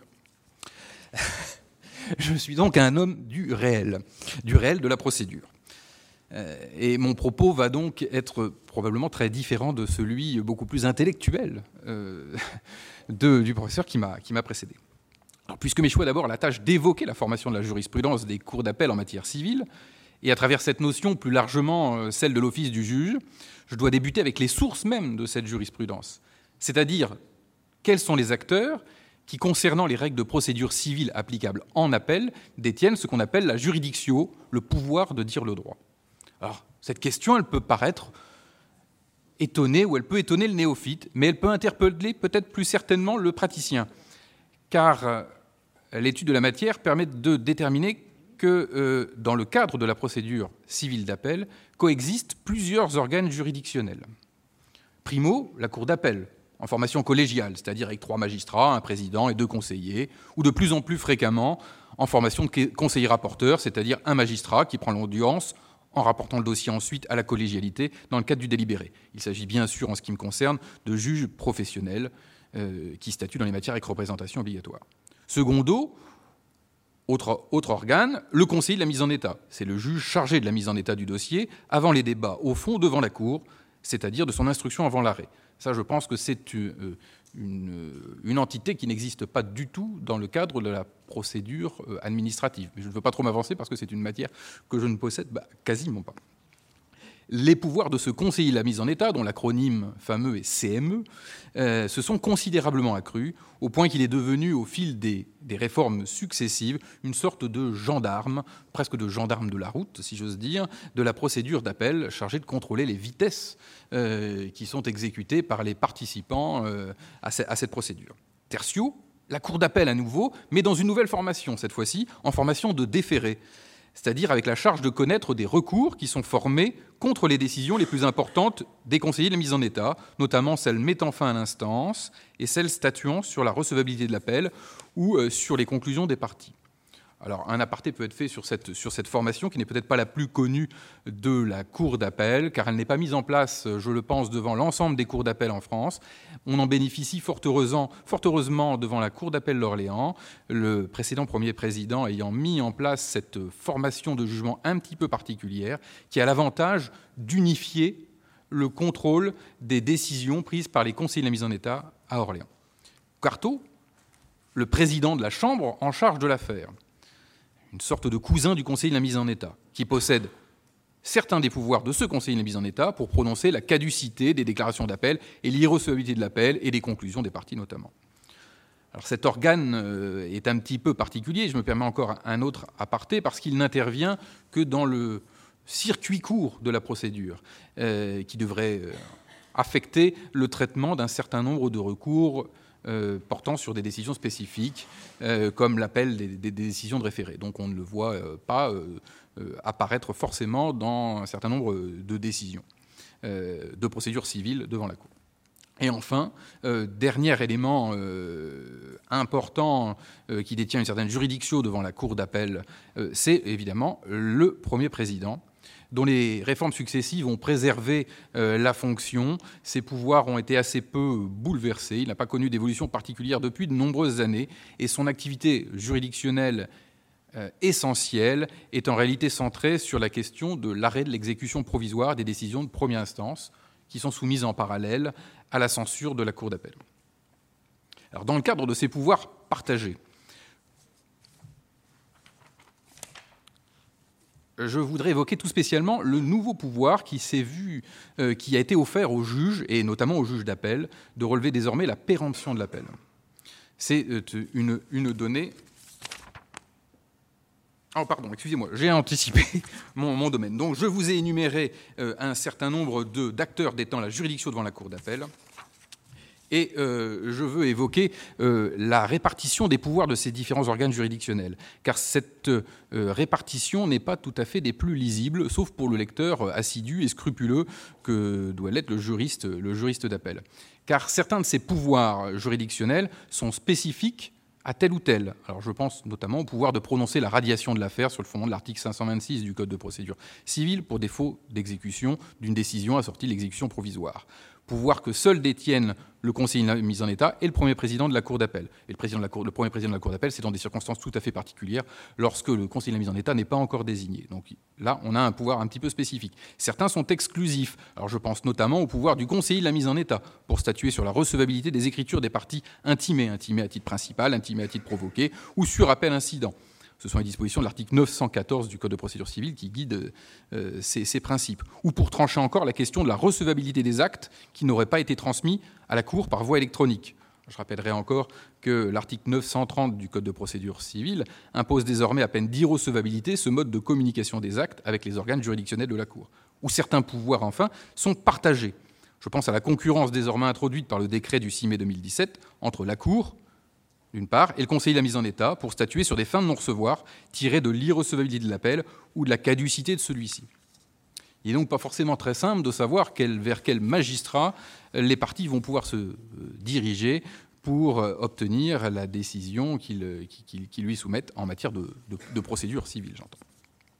Je suis donc un homme du réel de la procédure. Et mon propos va donc être probablement très différent de celui beaucoup plus intellectuel du professeur qui m'a précédé. Alors, puisque m'échoit d'abord la tâche d'évoquer la formation de la jurisprudence des cours d'appel en matière civile, et à travers cette notion plus largement celle de l'office du juge, je dois débuter avec les sources mêmes de cette jurisprudence, c'est-à-dire quels sont les acteurs qui, concernant les règles de procédure civile applicables en appel, détiennent ce qu'on appelle la juridictio, le pouvoir de dire le droit. Alors, cette question, elle peut paraître étonnée ou elle peut étonner le néophyte, mais elle peut interpeller peut-être plus certainement le praticien, car l'étude de la matière permet de déterminer que dans le cadre de la procédure civile d'appel coexistent plusieurs organes juridictionnels. Primo, la cour d'appel, en formation collégiale, c'est-à-dire avec 3 magistrats, un président et 2 conseillers, ou de plus en plus fréquemment en formation de conseiller rapporteur, c'est-à-dire un magistrat qui prend l'audience en rapportant le dossier ensuite à la collégialité dans le cadre du délibéré. Il s'agit bien sûr, en ce qui me concerne, de juges professionnels qui statuent dans les matières avec représentation obligatoire. Secondo, autre organe, le conseiller de la mise en état. C'est le juge chargé de la mise en état du dossier avant les débats au fond devant la Cour, c'est-à-dire de son instruction avant l'arrêt. Ça, je pense que c'est une entité qui n'existe pas du tout dans le cadre de la procédure administrative. Mais je ne veux pas trop m'avancer parce que c'est une matière que je ne possède quasiment pas. Les pouvoirs de ce conseiller de la mise en état, dont l'acronyme fameux est CME, se sont considérablement accrus, au point qu'il est devenu, au fil des réformes successives, une sorte de gendarme, presque de gendarme de la route, si j'ose dire, de la procédure d'appel, chargé de contrôler les vitesses qui sont exécutées par les participants à cette procédure. Tertio, la cour d'appel à nouveau, mais dans une nouvelle formation, cette fois-ci, en formation de déféré, c'est-à-dire avec la charge de connaître des recours qui sont formés contre les décisions les plus importantes des conseillers de la mise en état, notamment celles mettant fin à l'instance et celles statuant sur la recevabilité de l'appel ou sur les conclusions des parties. Alors, un aparté peut être fait sur cette formation qui n'est peut-être pas la plus connue de la cour d'appel, car elle n'est pas mise en place, je le pense, devant l'ensemble des cours d'appel en France. On en bénéficie fort heureusement devant la cour d'appel d'Orléans, le précédent premier président ayant mis en place cette formation de jugement un petit peu particulière, qui a l'avantage d'unifier le contrôle des décisions prises par les conseillers de la mise en état à Orléans. Quarto, le président de la Chambre en charge de l'affaire, une sorte de cousin du conseiller de la mise en état, qui possède certains des pouvoirs de ce conseiller de la mise en état pour prononcer la caducité des déclarations d'appel et l'irrecevabilité de l'appel et des conclusions des parties notamment. Alors cet organe est un petit peu particulier, je me permets encore un autre aparté, parce qu'il n'intervient que dans le circuit court de la procédure, qui devrait affecter le traitement d'un certain nombre de recours portant sur des décisions spécifiques, comme l'appel des décisions de référé. Donc on ne le voit pas apparaître forcément dans un certain nombre de décisions de procédures civiles devant la Cour. Et enfin, dernier élément important qui détient une certaine juridiction devant la Cour d'appel, c'est évidemment le Premier président, dont les réformes successives ont préservé la fonction. Ses pouvoirs ont été assez peu bouleversés. Il n'a pas connu d'évolution particulière depuis de nombreuses années. Et son activité juridictionnelle essentielle est en réalité centrée sur la question de l'arrêt de l'exécution provisoire des décisions de première instance, qui sont soumises en parallèle à la censure de la Cour d'appel. Alors, dans le cadre de ces pouvoirs partagés, je voudrais évoquer tout spécialement le nouveau pouvoir qui a été offert aux juges, et notamment aux juges d'appel, de relever désormais la péremption de l'appel. C'est une donnée... Oh, pardon, excusez-moi, j'ai anticipé mon domaine. Donc, je vous ai énuméré un certain nombre d'acteurs détenant la juridiction devant la Cour d'appel. Et je veux évoquer la répartition des pouvoirs de ces différents organes juridictionnels, car cette répartition n'est pas tout à fait des plus lisibles, sauf pour le lecteur assidu et scrupuleux que doit l'être le juriste d'appel. Car certains de ces pouvoirs juridictionnels sont spécifiques à tel ou tel. Alors je pense notamment au pouvoir de prononcer la radiation de l'affaire sur le fondement de l'article 526 du Code de procédure civile pour défaut d'exécution d'une décision assortie de l'exécution provisoire. Pouvoir que seuls détiennent le conseiller de la mise en état et le premier président de la Cour d'appel. Et le premier président de la Cour d'appel, c'est dans des circonstances tout à fait particulières, lorsque le conseiller de la mise en état n'est pas encore désigné. Donc là, on a un pouvoir un petit peu spécifique. Certains sont exclusifs. Alors je pense notamment au pouvoir du conseiller de la mise en état pour statuer sur la recevabilité des écritures des parties intimées à titre principal, intimées à titre provoqué, ou sur appel incident. Ce sont les dispositions de l'article 914 du Code de procédure civile qui guident ces principes. Ou pour trancher encore la question de la recevabilité des actes qui n'auraient pas été transmis à la Cour par voie électronique. Je rappellerai encore que l'article 930 du Code de procédure civile impose désormais à peine d'irrecevabilité ce mode de communication des actes avec les organes juridictionnels de la Cour. Ou certains pouvoirs, enfin, sont partagés. Je pense à la concurrence désormais introduite par le décret du 6 mai 2017 entre la Cour, d'une part, et le conseiller de la mise en état pour statuer sur des fins de non-recevoir tirées de l'irrecevabilité de l'appel ou de la caducité de celui-ci. Il n'est donc pas forcément très simple de savoir vers quel magistrat les parties vont pouvoir se diriger pour obtenir la décision qu'ils lui soumettent en matière de procédure civile, j'entends.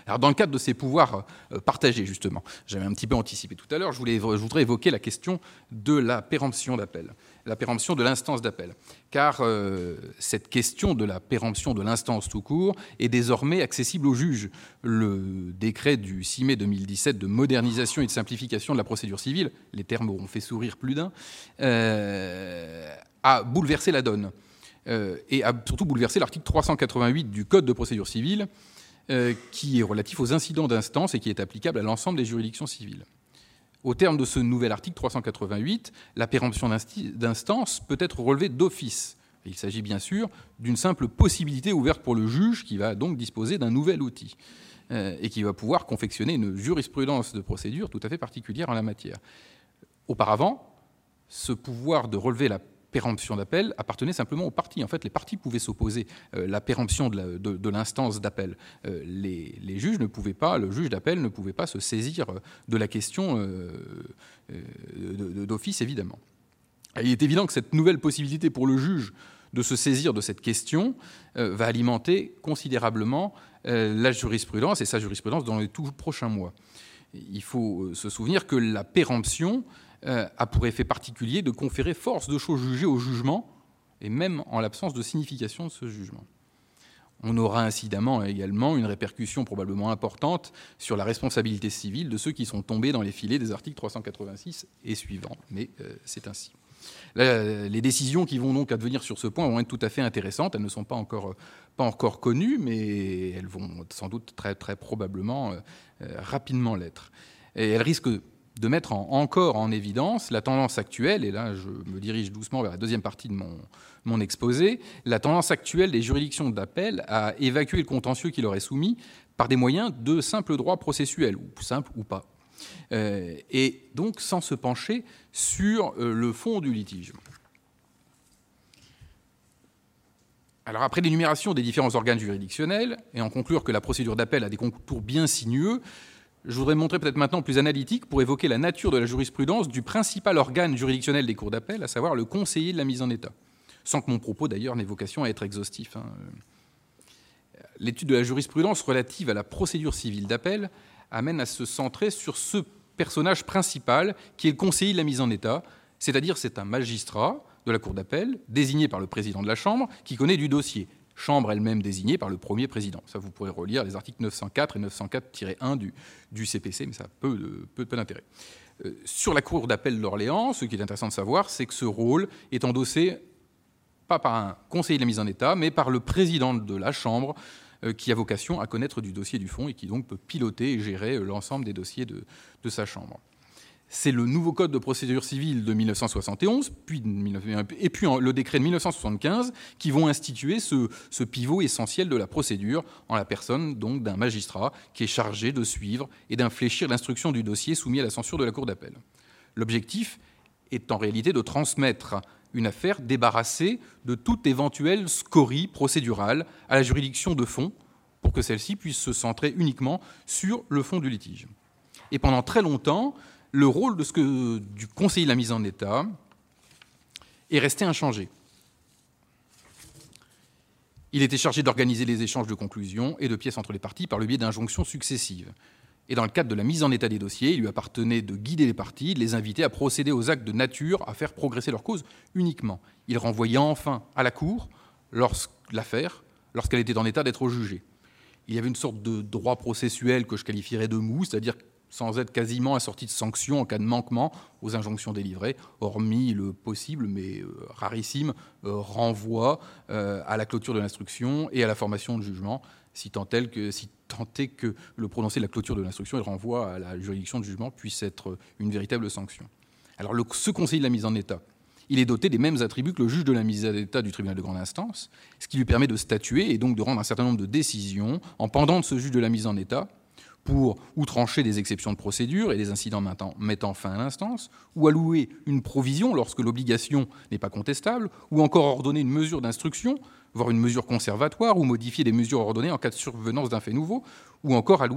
Alors, dans le cadre de ces pouvoirs partagés, justement, j'avais un petit peu anticipé tout à l'heure, je voudrais évoquer la question de la péremption d'appel, la péremption de l'instance d'appel. Car cette question de la péremption de l'instance tout court est désormais accessible aux juges. Le décret du 6 mai 2017 de modernisation et de simplification de la procédure civile, les termes auront fait sourire plus d'un, a bouleversé la donne et a surtout bouleversé l'article 388 du Code de procédure civile qui est relatif aux incidents d'instance et qui est applicable à l'ensemble des juridictions civiles. Au terme de ce nouvel article 388, la péremption d'instance peut être relevée d'office. Il s'agit bien sûr d'une simple possibilité ouverte pour le juge qui va donc disposer d'un nouvel outil et qui va pouvoir confectionner une jurisprudence de procédure tout à fait particulière en la matière. Auparavant, ce pouvoir de relever la péremption d'appel appartenait simplement aux parties. En fait, les parties pouvaient s'opposer la péremption de l'instance d'appel. Les juges ne pouvaient pas, le juge d'appel ne pouvait pas se saisir de la question d'office, évidemment. Et il est évident que cette nouvelle possibilité pour le juge de se saisir de cette question va alimenter considérablement la jurisprudence et sa jurisprudence dans les tout prochains mois. Il faut se souvenir que la péremption a pour effet particulier de conférer force de chose jugée au jugement, et même en l'absence de signification de ce jugement. On aura incidemment également une répercussion probablement importante sur la responsabilité civile de ceux qui sont tombés dans les filets des articles 386 et suivants, mais c'est ainsi. Là, les décisions qui vont donc advenir sur ce point vont être tout à fait intéressantes. Elles ne sont pas encore connues, mais elles vont sans doute très, très probablement rapidement l'être. Et elles risquent de mettre encore en évidence la tendance actuelle, et là je me dirige doucement vers la deuxième partie de mon exposé, la tendance actuelle des juridictions d'appel à évacuer le contentieux qui leur est soumis par des moyens de simple droit processuel, ou simple ou pas, et donc sans se pencher sur le fond du litige. Alors après l'énumération des différents organes juridictionnels, et en conclure que la procédure d'appel a des contours bien sinueux, je voudrais montrer peut-être maintenant plus analytique pour évoquer la nature de la jurisprudence du principal organe juridictionnel des cours d'appel, à savoir le conseiller de la mise en état, sans que mon propos d'ailleurs n'ait vocation à être exhaustif. L'étude de la jurisprudence relative à la procédure civile d'appel amène à se centrer sur ce personnage principal qui est le conseiller de la mise en état, c'est-à-dire c'est un magistrat de la cour d'appel désigné par le président de la Chambre qui connaît du dossier. Chambre elle-même désignée par le premier président. Ça, vous pourrez relire les articles 904 et 904-1 du CPC, mais ça a peu d'intérêt. Sur la cour d'appel d'Orléans, ce qui est intéressant de savoir, c'est que ce rôle est endossé pas par un conseiller de la mise en état, mais par le président de la Chambre, qui a vocation à connaître du dossier du fond et qui donc peut piloter et gérer l'ensemble des dossiers de sa Chambre. C'est le nouveau code de procédure civile de 1971, puis le décret de 1975 qui vont instituer ce pivot essentiel de la procédure en la personne donc d'un magistrat qui est chargé de suivre et d'infléchir l'instruction du dossier soumis à la censure de la cour d'appel. L'objectif est en réalité de transmettre une affaire débarrassée de toute éventuelle scorie procédurale à la juridiction de fond pour que celle-ci puisse se centrer uniquement sur le fond du litige. Et pendant très longtemps, le rôle du conseiller de la mise en état est resté inchangé. Il était chargé d'organiser les échanges de conclusions et de pièces entre les parties par le biais d'injonctions successives. Et dans le cadre de la mise en état des dossiers, il lui appartenait de guider les parties, de les inviter à procéder aux actes de nature à faire progresser leur cause uniquement. Il renvoyait enfin à la cour lorsqu'elle était en état d'être jugée. Il y avait une sorte de droit processuel que je qualifierais de mou, c'est-à-dire sans être quasiment assorti de sanctions en cas de manquement aux injonctions délivrées, hormis le possible, mais rarissime, renvoi à la clôture de l'instruction et à la formation de jugement, si tant est que le prononcé de la clôture de l'instruction et le renvoi à la juridiction de jugement puisse être une véritable sanction. Alors ce conseiller de la mise en état, il est doté des mêmes attributs que le juge de la mise en état du tribunal de grande instance, ce qui lui permet de statuer et donc de rendre un certain nombre de décisions en pendant de ce juge de la mise en état, pour ou trancher des exceptions de procédure et des incidents mettant fin à l'instance, ou allouer une provision lorsque l'obligation n'est pas contestable, ou encore ordonner une mesure d'instruction, voire une mesure conservatoire, ou modifier des mesures ordonnées en cas de survenance d'un fait nouveau, ou encore allouer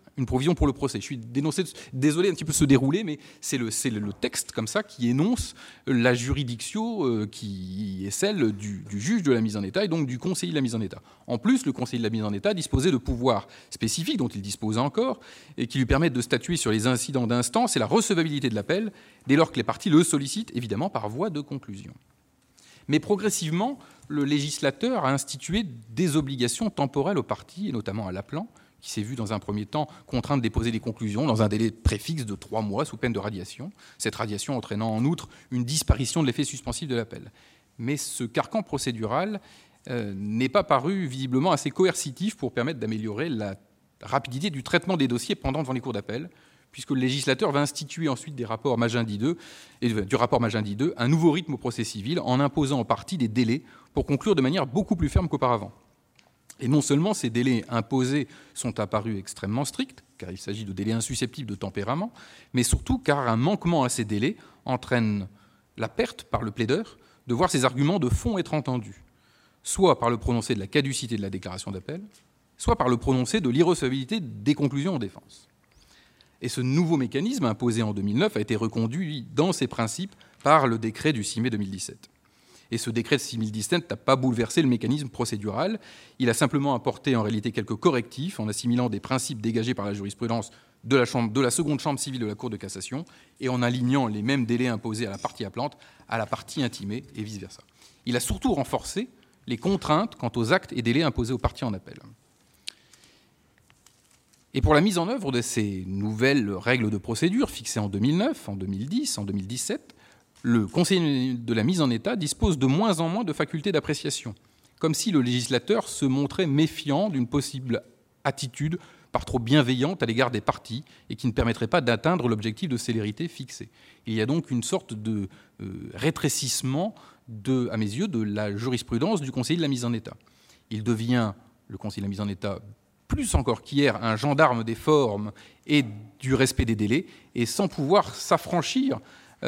une provision pour le procès. Je suis désolé un petit peu de se dérouler, mais c'est le texte comme ça qui énonce la juridictio qui est celle du juge de la mise en état et donc du conseiller de la mise en état. En plus, le conseiller de la mise en état disposait de pouvoirs spécifiques dont il dispose encore et qui lui permettent de statuer sur les incidents d'instance et la recevabilité de l'appel dès lors que les parties le sollicitent, évidemment par voie de conclusion. Mais progressivement, le législateur a institué des obligations temporelles aux parties, et notamment à l'appelant, qui s'est vu dans un premier temps contraint de déposer des conclusions dans un délai préfixe de 3 mois sous peine de radiation, cette radiation entraînant en outre une disparition de l'effet suspensif de l'appel. Mais ce carcan procédural n'est pas paru visiblement assez coercitif pour permettre d'améliorer la rapidité du traitement des dossiers pendant devant les cours d'appel, puisque le législateur va instituer ensuite du rapport Magendie 2, un nouveau rythme au procès civil en imposant aux parties des délais pour conclure de manière beaucoup plus ferme qu'auparavant. Et non seulement ces délais imposés sont apparus extrêmement stricts, car il s'agit de délais insusceptibles de tempérament, mais surtout car un manquement à ces délais entraîne la perte par le plaideur de voir ses arguments de fond être entendus, soit par le prononcé de la caducité de la déclaration d'appel, soit par le prononcé de l'irrecevabilité des conclusions en défense. Et ce nouveau mécanisme imposé en 2009 a été reconduit dans ses principes par le décret du 6 mai 2017. Et ce décret de 2017 n'a pas bouleversé le mécanisme procédural. Il a simplement apporté en réalité quelques correctifs en assimilant des principes dégagés par la jurisprudence de la seconde chambre civile de la Cour de cassation et en alignant les mêmes délais imposés à la partie appelante à la partie intimée et vice-versa. Il a surtout renforcé les contraintes quant aux actes et délais imposés aux parties en appel. Et pour la mise en œuvre de ces nouvelles règles de procédure fixées en 2009, en 2010, en 2017, le conseiller de la mise en état dispose de moins en moins de facultés d'appréciation, comme si le législateur se montrait méfiant d'une possible attitude par trop bienveillante à l'égard des parties et qui ne permettrait pas d'atteindre l'objectif de célérité fixé. Il y a donc une sorte de rétrécissement, à mes yeux, de la jurisprudence du conseiller de la mise en état. Il devient, le conseiller de la mise en état, plus encore qu'hier, un gendarme des formes et du respect des délais, et sans pouvoir s'affranchir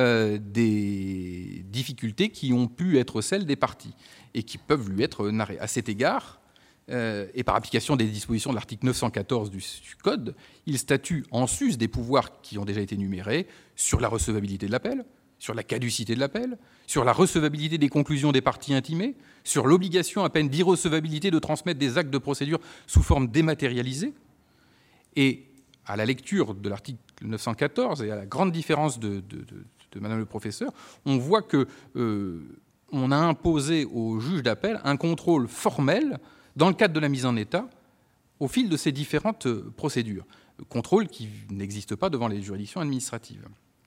des difficultés qui ont pu être celles des parties et qui peuvent lui être narrées. À cet égard, et par application des dispositions de l'article 914 du Code, il statue en sus des pouvoirs qui ont déjà été énumérés sur la recevabilité de l'appel, sur la caducité de l'appel, sur la recevabilité des conclusions des parties intimées, sur l'obligation à peine d'irrecevabilité de transmettre des actes de procédure sous forme dématérialisée. Et à la lecture de l'article 914 et à la grande différence de Madame le professeur, on voit qu'on a imposé au juge d'appel un contrôle formel dans le cadre de la mise en état au fil de ces différentes procédures. Contrôle qui n'existe pas devant les juridictions administratives.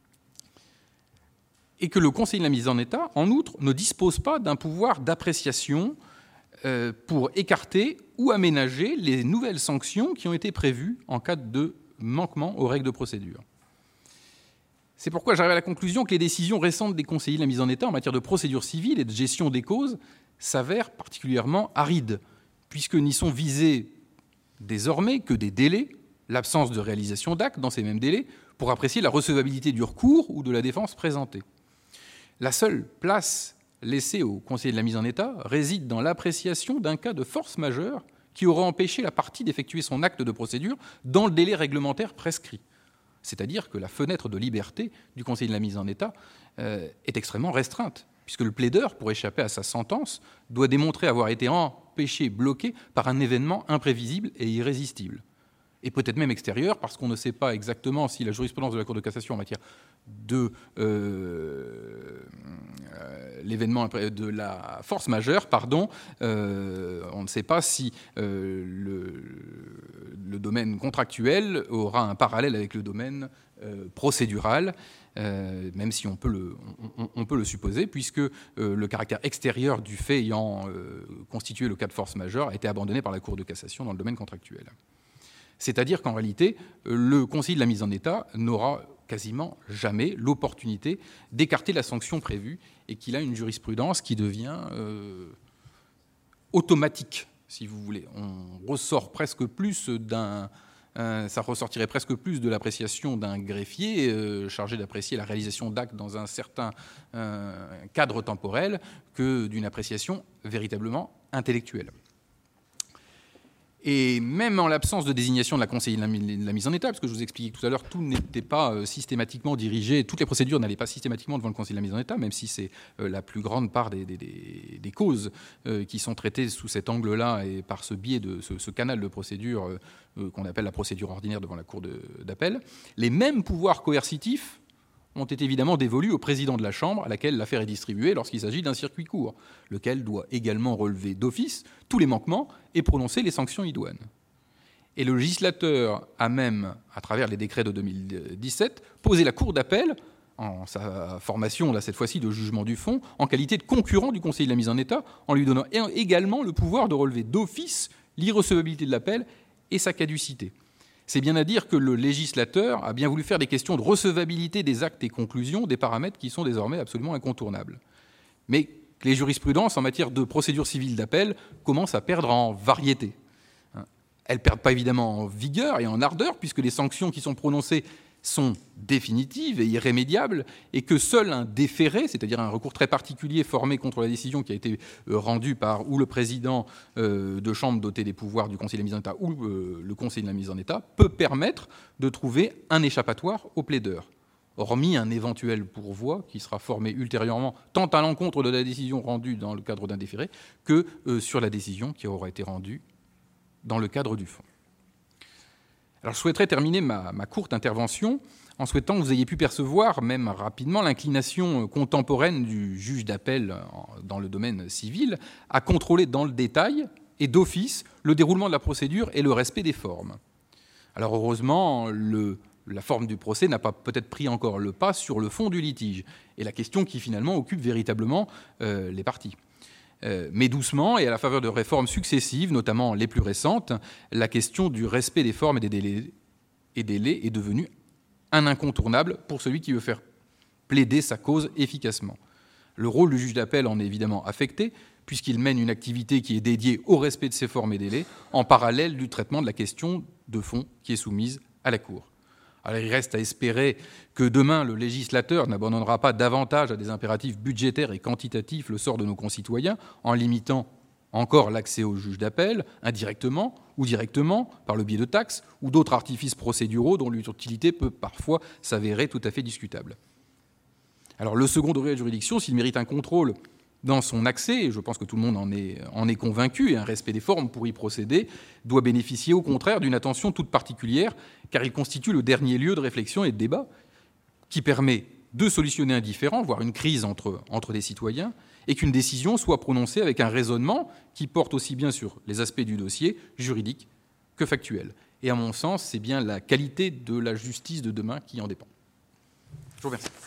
Et que le conseiller de la mise en état, en outre, ne dispose pas d'un pouvoir d'appréciation pour écarter ou aménager les nouvelles sanctions qui ont été prévues en cas de manquement aux règles de procédure. C'est pourquoi j'arrive à la conclusion que les décisions récentes des conseillers de la mise en état en matière de procédure civile et de gestion des causes s'avèrent particulièrement arides, puisque n'y sont visés désormais que des délais, l'absence de réalisation d'actes dans ces mêmes délais, pour apprécier la recevabilité du recours ou de la défense présentée. La seule place laissée au conseiller de la mise en état réside dans l'appréciation d'un cas de force majeure qui aurait empêché la partie d'effectuer son acte de procédure dans le délai réglementaire prescrit. C'est-à-dire que la fenêtre de liberté du conseiller de la mise en état est extrêmement restreinte, puisque le plaideur, pour échapper à sa sentence, doit démontrer avoir été empêché, bloqué par un événement imprévisible et irrésistible. Et peut-être même extérieur, parce qu'on ne sait pas exactement si la jurisprudence de la Cour de cassation en matière de l'événement de la force majeure, on ne sait pas si le domaine contractuel aura un parallèle avec le domaine procédural, même si on peut le supposer, puisque le caractère extérieur du fait ayant constitué le cas de force majeure a été abandonné par la Cour de cassation dans le domaine contractuel. C'est-à-dire qu'en réalité, le conseiller de la mise en état n'aura quasiment jamais l'opportunité d'écarter la sanction prévue et qu'il a une jurisprudence qui devient automatique, si vous voulez. On ressort presque plus ça ressortirait presque plus de l'appréciation d'un greffier chargé d'apprécier la réalisation d'actes dans un certain cadre temporel que d'une appréciation véritablement intellectuelle. Et même en l'absence de désignation de la conseillère de la mise en état, parce que je vous expliquais tout à l'heure, tout n'était pas systématiquement dirigé, toutes les procédures n'allaient pas systématiquement devant le conseil de la mise en état, même si c'est la plus grande part des causes qui sont traitées sous cet angle-là et par ce biais de ce canal de procédure qu'on appelle la procédure ordinaire devant la cour d'appel. Les mêmes pouvoirs coercitifs ont été évidemment dévolus au président de la Chambre à laquelle l'affaire est distribuée lorsqu'il s'agit d'un circuit court, lequel doit également relever d'office tous les manquements et prononcer les sanctions idoines. Et le législateur a même, à travers les décrets de 2017, posé la Cour d'appel, en sa formation, là, cette fois-ci, de jugement du fond, en qualité de concurrent du Conseil de la mise en état, en lui donnant également le pouvoir de relever d'office l'irrecevabilité de l'appel et sa caducité. C'est bien à dire que le législateur a bien voulu faire des questions de recevabilité des actes et conclusions des paramètres qui sont désormais absolument incontournables. Mais les jurisprudences en matière de procédure civile d'appel commencent à perdre en variété. Elles ne perdent pas évidemment en vigueur et en ardeur, puisque les sanctions qui sont prononcées sont définitives et irrémédiables, et que seul un déféré, c'est-à-dire un recours très particulier formé contre la décision qui a été rendue par ou le président de chambre doté des pouvoirs du Conseil de la mise en état ou le Conseil de la mise en état, peut permettre de trouver un échappatoire au plaideur, hormis un éventuel pourvoi qui sera formé ultérieurement tant à l'encontre de la décision rendue dans le cadre d'un déféré que sur la décision qui aura été rendue dans le cadre du fond. Alors, je souhaiterais terminer ma courte intervention en souhaitant que vous ayez pu percevoir, même rapidement, l'inclination contemporaine du juge d'appel dans le domaine civil à contrôler dans le détail et d'office le déroulement de la procédure et le respect des formes. Alors, heureusement, la forme du procès n'a pas peut-être pris encore le pas sur le fond du litige et la question qui finalement occupe véritablement les parties. Mais doucement, et à la faveur de réformes successives, notamment les plus récentes, la question du respect des formes et des délais est devenue un incontournable pour celui qui veut faire plaider sa cause efficacement. Le rôle du juge d'appel en est évidemment affecté, puisqu'il mène une activité qui est dédiée au respect de ces formes et délais, en parallèle du traitement de la question de fond qui est soumise à la Cour. Alors il reste à espérer que demain, le législateur n'abandonnera pas davantage à des impératifs budgétaires et quantitatifs le sort de nos concitoyens en limitant encore l'accès au juge d'appel, indirectement ou directement, par le biais de taxes ou d'autres artifices procéduraux dont l'utilité peut parfois s'avérer tout à fait discutable. Alors le second degré de juridiction, s'il mérite un contrôle dans son accès, et je pense que tout le monde en est convaincu, et un respect des formes pour y procéder, doit bénéficier au contraire d'une attention toute particulière, car il constitue le dernier lieu de réflexion et de débat qui permet de solutionner un différend, voire une crise entre des citoyens, et qu'une décision soit prononcée avec un raisonnement qui porte aussi bien sur les aspects du dossier juridique que factuel. Et à mon sens, c'est bien la qualité de la justice de demain qui en dépend. Je vous remercie.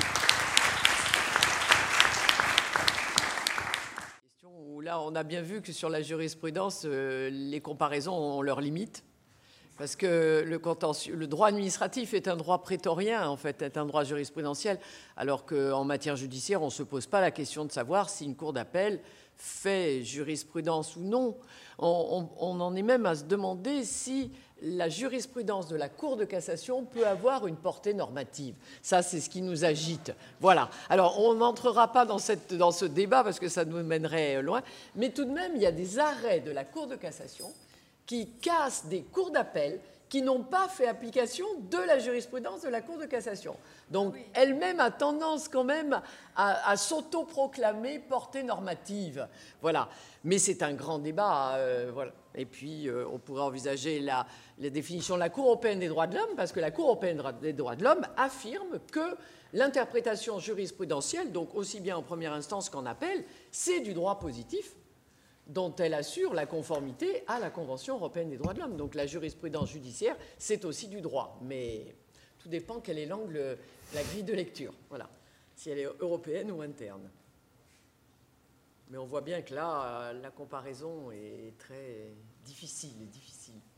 Là, on a bien vu que sur la jurisprudence, les comparaisons ont leurs limites, parce que le droit administratif est un droit prétorien, en fait, est un droit jurisprudentiel, alors qu'en matière judiciaire, on ne se pose pas la question de savoir si une cour d'appel fait jurisprudence ou non. On en est même à se demander si la jurisprudence de la Cour de cassation peut avoir une portée normative. Ça, c'est ce qui nous agite. Voilà. Alors, on n'entrera pas dans ce débat parce que ça nous mènerait loin, mais tout de même, il y a des arrêts de la Cour de cassation qui cassent des cours d'appel qui n'ont pas fait application de la jurisprudence de la Cour de cassation. Donc, oui, elle-même a tendance quand même à s'autoproclamer portée normative. Voilà. Mais c'est un grand débat. Voilà. Et puis, on pourrait envisager la définition de la Cour européenne des droits de l'homme, parce que la Cour européenne des droits de l'homme affirme que l'interprétation jurisprudentielle, donc aussi bien en première instance qu'en appel, c'est du droit positif, dont elle assure la conformité à la Convention européenne des droits de l'homme. Donc la jurisprudence judiciaire, c'est aussi du droit. Mais tout dépend quel est l'angle, la grille de lecture. Voilà. Si elle est européenne ou interne. Mais on voit bien que là, la comparaison est très difficile.